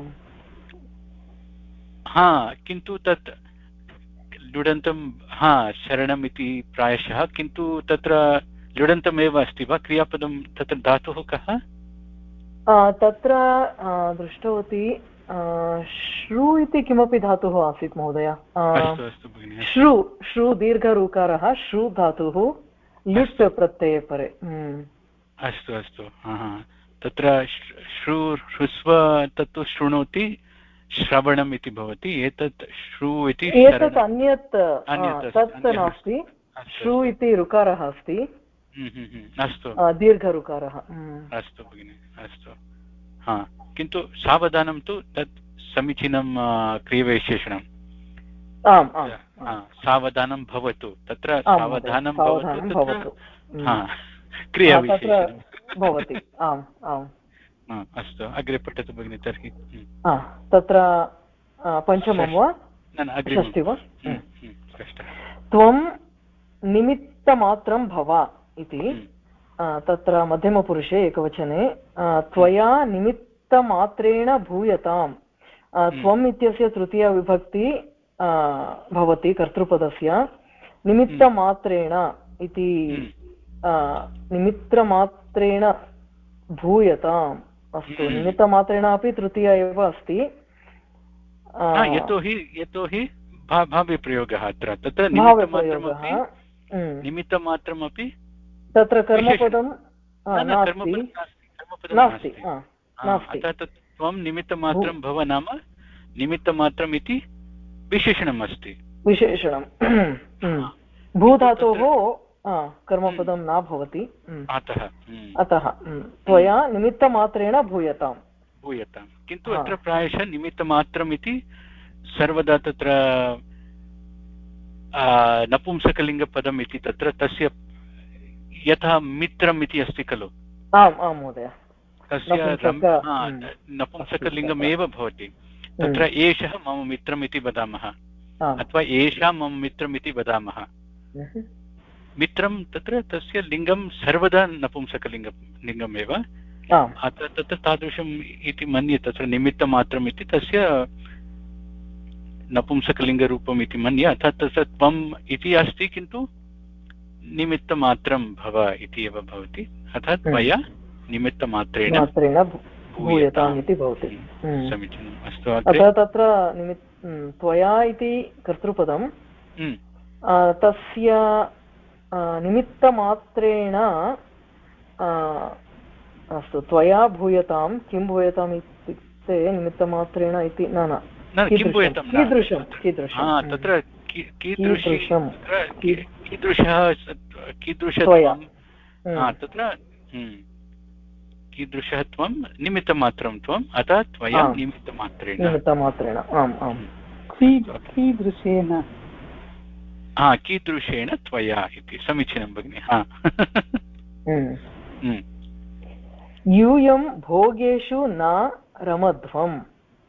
S2: हा किन्तु तत् लुडन्तं हा शरणम् इति प्रायशः, किन्तु तत्र लुडन्तमेव अस्ति वा क्रियापदं? तत्र धातुः कः?
S3: तत्र दृष्टवती श्रु इति किमपि धातुः आसीत् महोदय। श्रु श्रु दीर्घरूकारः श्रु धातुः लुट् प्रत्यये परे।
S2: अस्तु अस्तु। तत्र श्रु ह्रस्व तत्तु शृणोति श्रवणम् इति भवति। एतत् श्रु इति
S3: एतत् अन्यत् तत् नास्ति। श्रु इति ऋकारः अस्ति।
S2: अस्तु
S3: दीर्घऋकारः।
S2: अस्तु भगिनि अस्तु। हा किन्तु सावधानं तु तत् समीचीनं क्रियाविशेषणम्।
S3: आम्
S2: सावधानं भवतु तत्र सावधानं भवतु क्रियाविशेषणं भवति।
S3: आम् आम्
S2: अस्तु अग्रे पठतु भगिनि तर्हि।
S3: तत्र पञ्चमं वा षष्टि वा? त्वं निमित्तमात्रं भव इति तत्र मध्यमपुरुषे एकवचने त्वया निमित्तमात्रेण भूयताम्। त्वम् इत्यस्य तृतीया विभक्ति भवति कर्तृपदस्य। निमित्तमात्रेण इति निमित्तमात्रेण भूयताम् अस्तु निमित्तमात्रेण अपि तृतीया एव अस्ति
S2: यतोहि यतोहि भाव्यप्रयोगः अत्र तत्र निमित्तमात्रमपि निमित्तमात्रमपि
S3: तत्र कर्मपदं नास्ति
S2: अतः त्वं निमित्तमात्रं भव नाम निमित्तमात्रम् इति विशेषणम् अस्ति
S3: विशेषणं भूधातोः कर्मपदं न भवति
S2: अतः
S3: अतः त्वया निमित्तमात्रेण भूयताम्
S2: भूयताम् किन्तु अत्र प्रायशः निमित्तमात्रम् इति सर्वदा तत्र नपुंसकलिङ्गपदम् इति तत्र तस्य यथा मित्रम् इति अस्ति खलु
S3: आम् आम् महोदय
S2: तस्य नपुंसकलिङ्गमेव भवति तत्र एषः मम मित्रम् इति वदामः अथवा एषा मम मित्रम् इति वदामः मित्रं तत्र तस्य लिङ्गं सर्वदा नपुंसकलिङ्ग लिङ्गमेव अतः तत्र तादृशम् इति मन्ये तत्र निमित्तमात्रम् इति तस्य नपुंसकलिङ्गरूपम् इति मन्ये अतः तत्र त्वम् इति अस्ति किन्तु निमित्तमात्रं भव इति एव भवति अतः त्वया निमित्तमात्रेण
S3: भूयताम् इति भवति
S2: समीचीनम् अस्तु
S3: अतः तत्र त्वया इति कर्तृपदं तस्य निमित्तमात्रेण अस्तु त्वया भूयतां किं भूयताम् इत्युक्ते निमित्तमात्रेण इति न न कीदृशं कीदृशं
S2: तत्र कीदृशं कीदृशः कीदृशत्वं तत्र कीदृशः त्वं निमित्तमात्रं त्वम् अतः त्वया निमित्तमात्रेण
S3: निमित्तमात्रेण आम् आम्
S1: कीदृशेन
S2: हा कीदृशेन त्वया इति समीचीनं भगिनि हा
S3: यूयं भोगेषु न रमध्वम्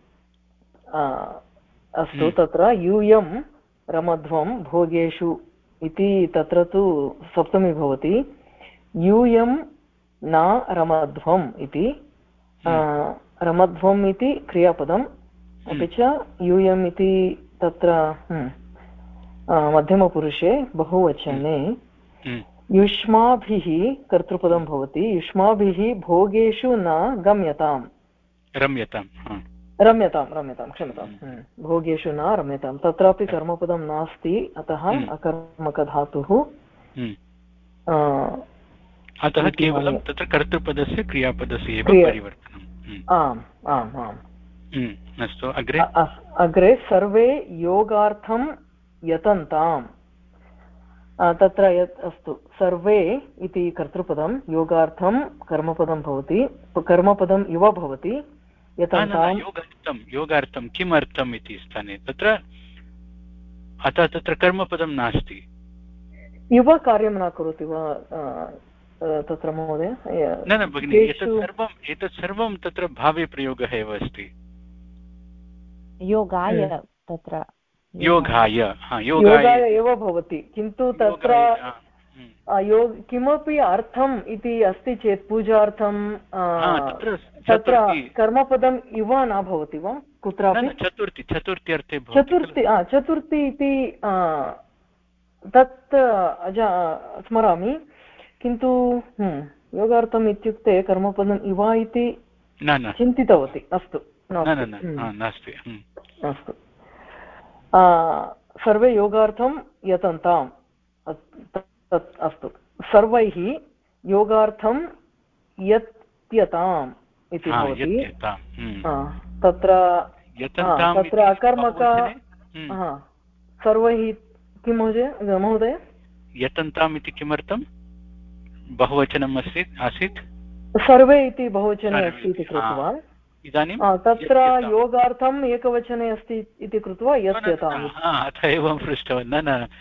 S3: अस्तु तत्र यूयं रमध्वं भोगेषु इति तत्र तु सप्तमी भवति यूयं न रमध्वम् इति रमध्वम् इति क्रियापदम् अपि च यूयम् इति तत्र मध्यमपुरुषे बहुवचने युष्माभिः कर्तृपदं भवति युष्माभिः भोगेषु न गम्यताम्
S2: रम्यताम्
S3: रम्यतां रम्यतां क्षम्यतां भोगेषु न रम्यतां तत्रापि कर्मपदं नास्ति अतः अकर्मकधातुः
S2: अतः केवलं तत्र कर्तृपदस्य क्रियापदस्य एव परिवर्तनम्
S3: आम् आम् आम्
S2: अस्तु अग्रे
S3: अग्रे सर्वे योगार्थं यतन्ताम् तत्र यत् अस्तु सर्वे इति कर्तृपदं योगार्थं कर्मपदं भवति कर्मपदं इव भवति
S2: योगार्थं योगार्थं किम् अर्थम् इति स्थाने तत्र अतः तत्र कर्मपदं नास्ति
S3: युव कार्यं न करोति वा तत्र महोदय
S2: न न भगिनि एतत् सर्वम् एतत् सर्वं तत्र भावे प्रयोगः एव अस्ति
S4: योगाय तत्र
S2: योगाय
S3: योगाय एव भवति किन्तु तत्र योग किमपि अर्थम् इति अस्ति चेत् पूजार्थं तत्र कर्मपदम् इव न भवति वा कुत्रापि
S2: चतुर्थी चतुर्थी अर्थे
S3: चतुर्थी चतुर्थी इति तत् अज स्मरामि किन्तु योगार्थम् इत्युक्ते कर्मपदम् इव इति चिन्तितवती अस्तु
S2: नास्ति
S3: अस्तु सर्वे योगार्थं यतन्ताम् अस्तु सर्वैः योगार्थं यत्यताम् इति भवति तत्र तत्र अकर्मक सर्वैः किं महोदय महोदय
S2: यतन्ताम् इति किमर्थं बहुवचनम् अस्ति आसीत्
S3: सर्वे इति बहुवचने अस्ति इति कृत्वा
S2: इदानीं
S3: तत्र योगार्थम् एकवचने अस्ति इति कृत्वा यत्यताम्
S2: अथ एवं पृष्टवान् न न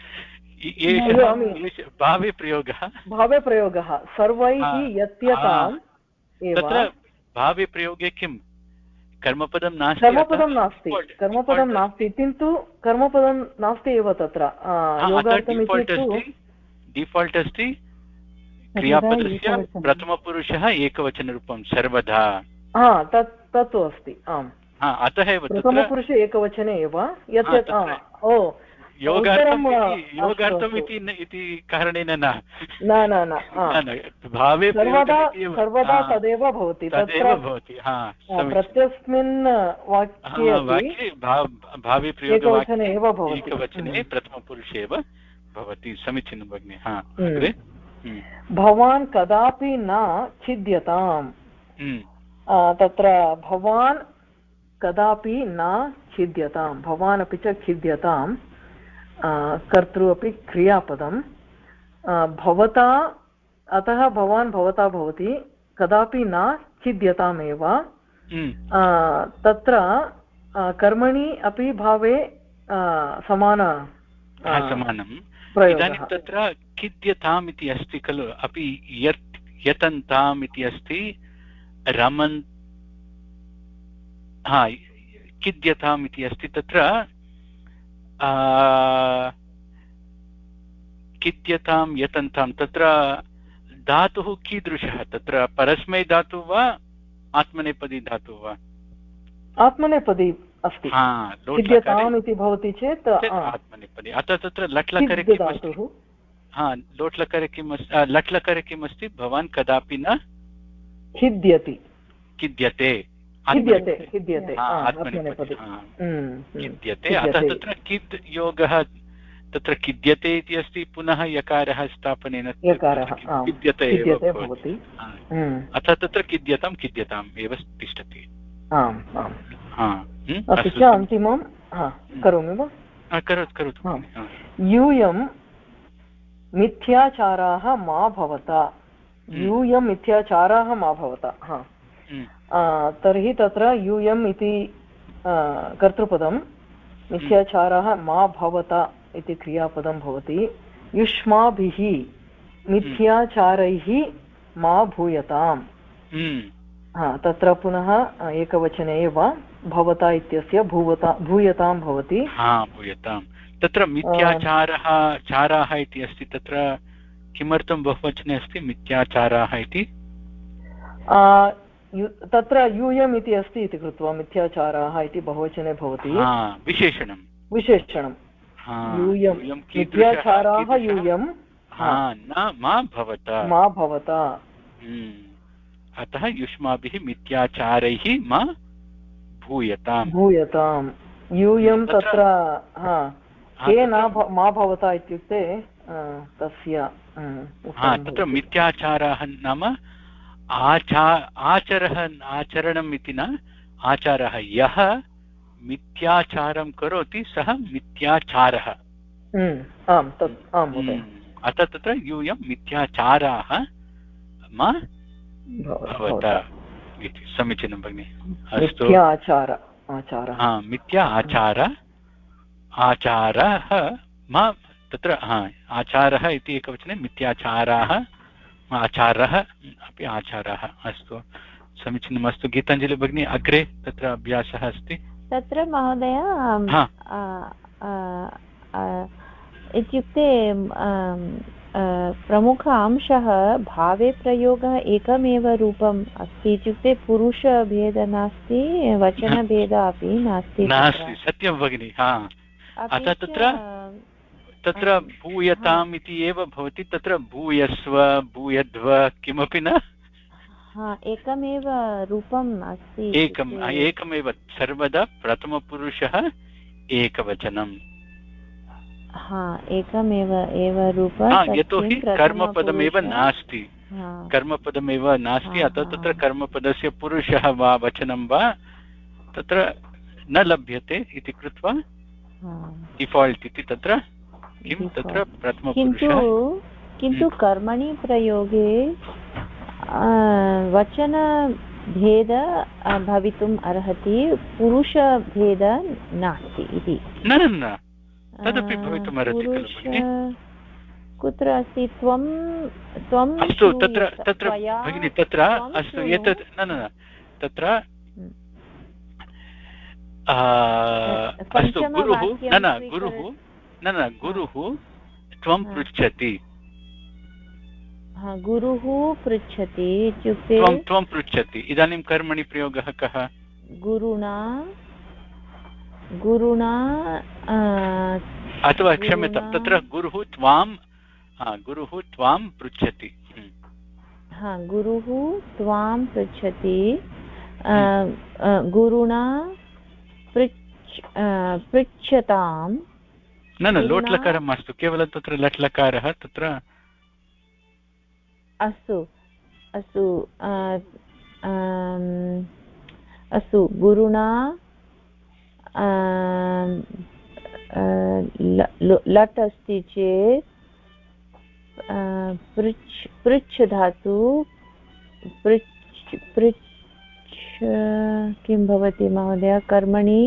S2: भावे प्रयोगः
S3: भावे प्रयोगः सर्वैः यत्यताम्
S2: तत्र भावे प्रयोगे किं कर्मपदं नास्ति
S3: कर्मपदं नास्ति कर्मपदं नास्ति किन्तु कर्मपदं नास्ति एव तत्र योगार्थम् इति
S2: डिफाल्ट् अस्ति क्रियापदस्य प्रथमपुरुषः एकवचनरूपं सर्वदा
S3: हा तत् तत्तु अस्ति आम्
S2: अतः एव
S3: प्रथमपुरुषे एकवचने एव यत् ओ
S2: योगार्थम् योगार्थम् इति कारणेन न
S3: न
S2: भावे
S3: सर्वदा तदेव भवति
S2: तदेव भवति
S3: प्रत्यस्मिन् वाक्ये
S2: भावे
S3: एकवचने एव भवति
S2: एकवचने प्रथमपुरुषे एव भवति समीचीनं भगिनि
S3: भवान् कदापि न छिद्यताम् तत्र भवान् कदापि न छिद्यतां भवान् अपि च छिद्यतां कर्तृ अपि क्रियापदं भवता अतः भवान् भवता भवति कदापि न छिद्यतामेव तत्र कर्मणि अपि भावे समान
S2: समानम् इदानीं तत्र खिद्यताम् इति अस्ति खलु अपि यत् यतन्ताम् इति अस्ति रमन् हा खिद्यताम् इति अस्ति तत्र खिद्यतां यतन्तां तत्र धातुः कीदृशः तत्र परस्मै धातुः वा आत्मनेपदी धातुः वा
S3: आत्मनेपदी अस्ति खिद्यताम् इति भवति चेत्
S2: आत्मनेपदी अतः तत्र लट्लकरे किम् अस्ति हा लोट्लकरे किम् अस्ति लट्लकरे किम् अस्ति भवान् कदापि न
S3: खिद्यति
S2: खिद्यते
S3: खिद्यते खिद्यते
S2: खिद्यते अतः तत्र किद् योगः तत्र खिद्यते इति अस्ति पुनः यकारः स्थापनेन खिद्यते एव भवति अतः तत्र खिद्यतां खिद्यताम् एव तिष्ठति
S3: अपि च अन्तिमं करोमि वा
S2: करोतु करोतु
S3: यूयं मिथ्याचाराः मा भवता यूयं मिथ्याचाराः मा भवता हा तर्हि तत्र यूयम् इति कर्तृपदं मिथ्याचारः मा भवता इति क्रियापदं भवति युष्माभिः मिथ्याचारैः मा भूयताम् तत्र पुनः एकवचने एव भवता इत्यस्य भूवता भूयतां भवति
S2: भूयतां तत्र मिथ्याचारः चाराः इति अस्ति तत्र किमर्थं बहुवचने अस्ति मिथ्याचाराः इति
S3: तत्र यूयम् इति अस्ति इति कृत्वा मिथ्याचाराः इति बहुवचने भवति
S2: विशेषणं
S3: विशेषणं यूयं मिथ्याचाराः यूयं
S2: मा भवता
S3: मा भवता
S2: अतः युष्माभिः मिथ्याचारैः मा भूयतां
S3: भूयतां यूयं तत्र के न मा भवता इत्युक्ते तस्य
S2: तत्र मिथ्याचाराः नाम आचा आचरः आचरणम् इति न आचारः यः मिथ्याचारं करोति सः मिथ्याचारः
S3: आम् तत् आम् महोदय
S2: अतः तत्र यूयं मिथ्याचाराः मा भवता इति समीचीनं भगिनि अस्तु
S3: मिथ्याचार आचारः
S2: मिथ्या आचार आचारः मा तत्र आचारः इति एकवचने मिथ्याचाराः आचारः अपि आचारः अस्तु समीचीनम् अस्तु गीताञ्जलि भगिनी अग्रे तत्र अभ्यासः अस्ति
S4: तत्र महोदय इत्युक्ते प्रमुख अंशः भावे प्रयोगः एकमेव रूपम् अस्ति इत्युक्ते पुरुषभेदः नास्ति वचनभेदः अपि नास्ति
S2: नास्ति सत्यं भगिनि अतः तत्र तत्र भूयताम् इति एव भवति तत्र भूयस्व भूयध्व किमपि न
S4: एकमेव रूपम् अस्ति
S2: एकम् एकमेव सर्वदा प्रथमपुरुषः एकवचनम्
S4: एकमेव एव रूपं
S2: यतोहि कर्मपदमेव नास्ति कर्मपदमेव नास्ति अतः तत्र कर्मपदस्य पुरुषः वा वचनं वा तत्र न लभ्यते इति कृत्वा डिफाल्ट् इति तत्र किं तत्र प्रथमपुरुषः
S4: किन्तु कर्मणि प्रयोगे वचनभेद भवितुम् अर्हति पुरुषभेदः नास्ति इति
S2: न न तदपि भवितुम् अर्हति खलु भगिनि
S4: कुत्र अस्ति त्वं त्वम्
S2: अस्तु तत्र तत्र भगिनि तत्र अस्तु एतत् न न तत्र अस्तु गुरुः न न गुरुः न न गुरुः त्वं पृच्छति
S4: गुरुः पृच्छति इत्युक्ते
S2: त्वं त्वं पृच्छति इदानीं कर्मणि प्रयोगः कः
S4: गुरुणा गुरुणा
S2: अथवा क्षम्यतां तत्र गुरुः त्वां गुरुः त्वां पृच्छति
S4: हा गुरुः त्वां पृच्छति गुरुणा पृच्छ पृच्छतां
S2: न न लोट्लकारः मास्तु केवलं तत्र लट्लकारः तत्र
S4: अस्तु अस्तु अस्तु गुरुणा लट् अस्ति चेत् पृच्छ पृच्छ धातु पृच्छ पृच्छ किं भवति महोदय कर्मणि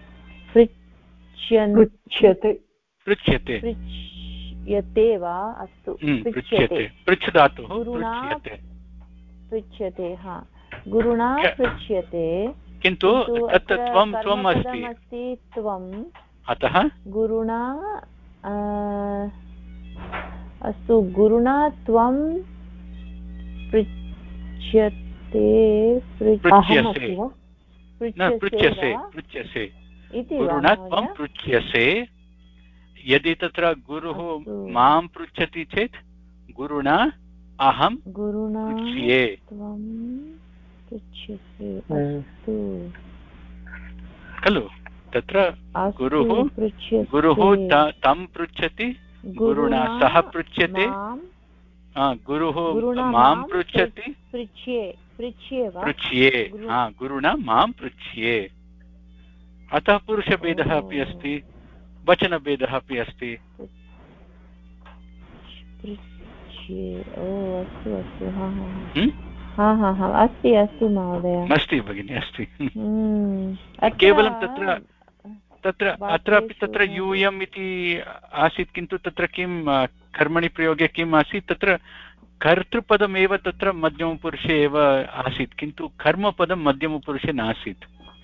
S4: पृच्छ्यते
S2: पृच्छ्यते
S4: पृच्छ्यते वा अस्तु
S2: पृच्छ्यते पृच्छ धातुः
S4: गुरुणा पृच्छ्यते हा गुरुणा पृच्छ्यते
S2: किन्तु तत्र त्वं त्वम् अस्ति
S4: त्वम्
S2: अतः
S4: गुरुणा अस्तु गुरुणा त्वं पृच्छ्यते
S2: पृच्छ्यसे पृच्छ्यसे गुरुणा त्वं पृच्छ्यसे यदि तत्र गुरुः मां पृच्छति चेत् गुरुणा अहं पृच्छ्ये खलु तत्र गुरुः गुरुः तं पृच्छति गुरुणा सः पृच्छ्यते गुरुः मां पृच्छति पृच्छ्ये गुरुणा मां पृच्छ्ये अतः पुरुषभेदः अपि अस्ति वचनभेदः अपि अस्ति
S4: अस्ति अस्ति महोदय
S2: अस्ति भगिनि अस्ति केवलं तत्र तत्र अत्रापि तत्र यूयम् इति आसीत् किन्तु तत्र किं कर्मणि प्रयोगे किम् आसीत् तत्र कर्तृपदमेव तत्र मध्यमपुरुषे एव आसीत् किन्तु कर्मपदं मध्यमपुरुषे नासीत्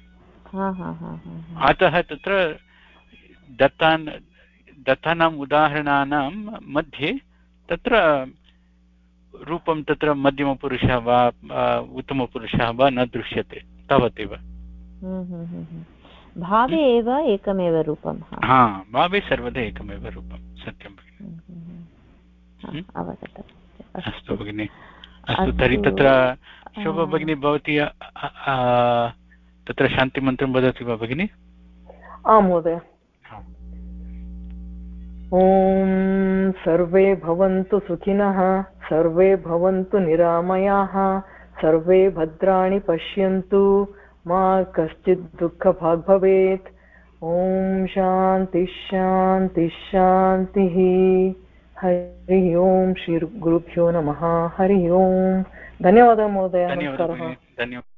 S2: अतः तत्र दत्तान् दत्तानाम् उदाहरणानां मध्ये तत्र रूपं तत्र मध्यमपुरुषः वा उत्तमपुरुषः वा न दृश्यते तावदेव
S4: भावे एव एकमेव रूपं
S2: हा भावे सर्वदा एकमेव रूपं सत्यं भगिनि
S4: अवगतम्
S2: अस्तु भगिनि अस्तु तर्हि तत्र शोभा भगिनी भवती तत्र शान्तिमन्त्रं वदति वा भगिनि
S3: आम् महोदय ॐ सर्वे भवन्तु सुखिनः सर्वे भवन्तु निरामयाः सर्वे भद्राणि पश्यन्तु मा कश्चित् दुःखभाग् भवेत् ॐ शान्ति शान्ति शान्तिः हरिः ओम् श्री गुरुभ्यो नमः हरिः ओम् धन्यवादः महोदय नमस्कारः।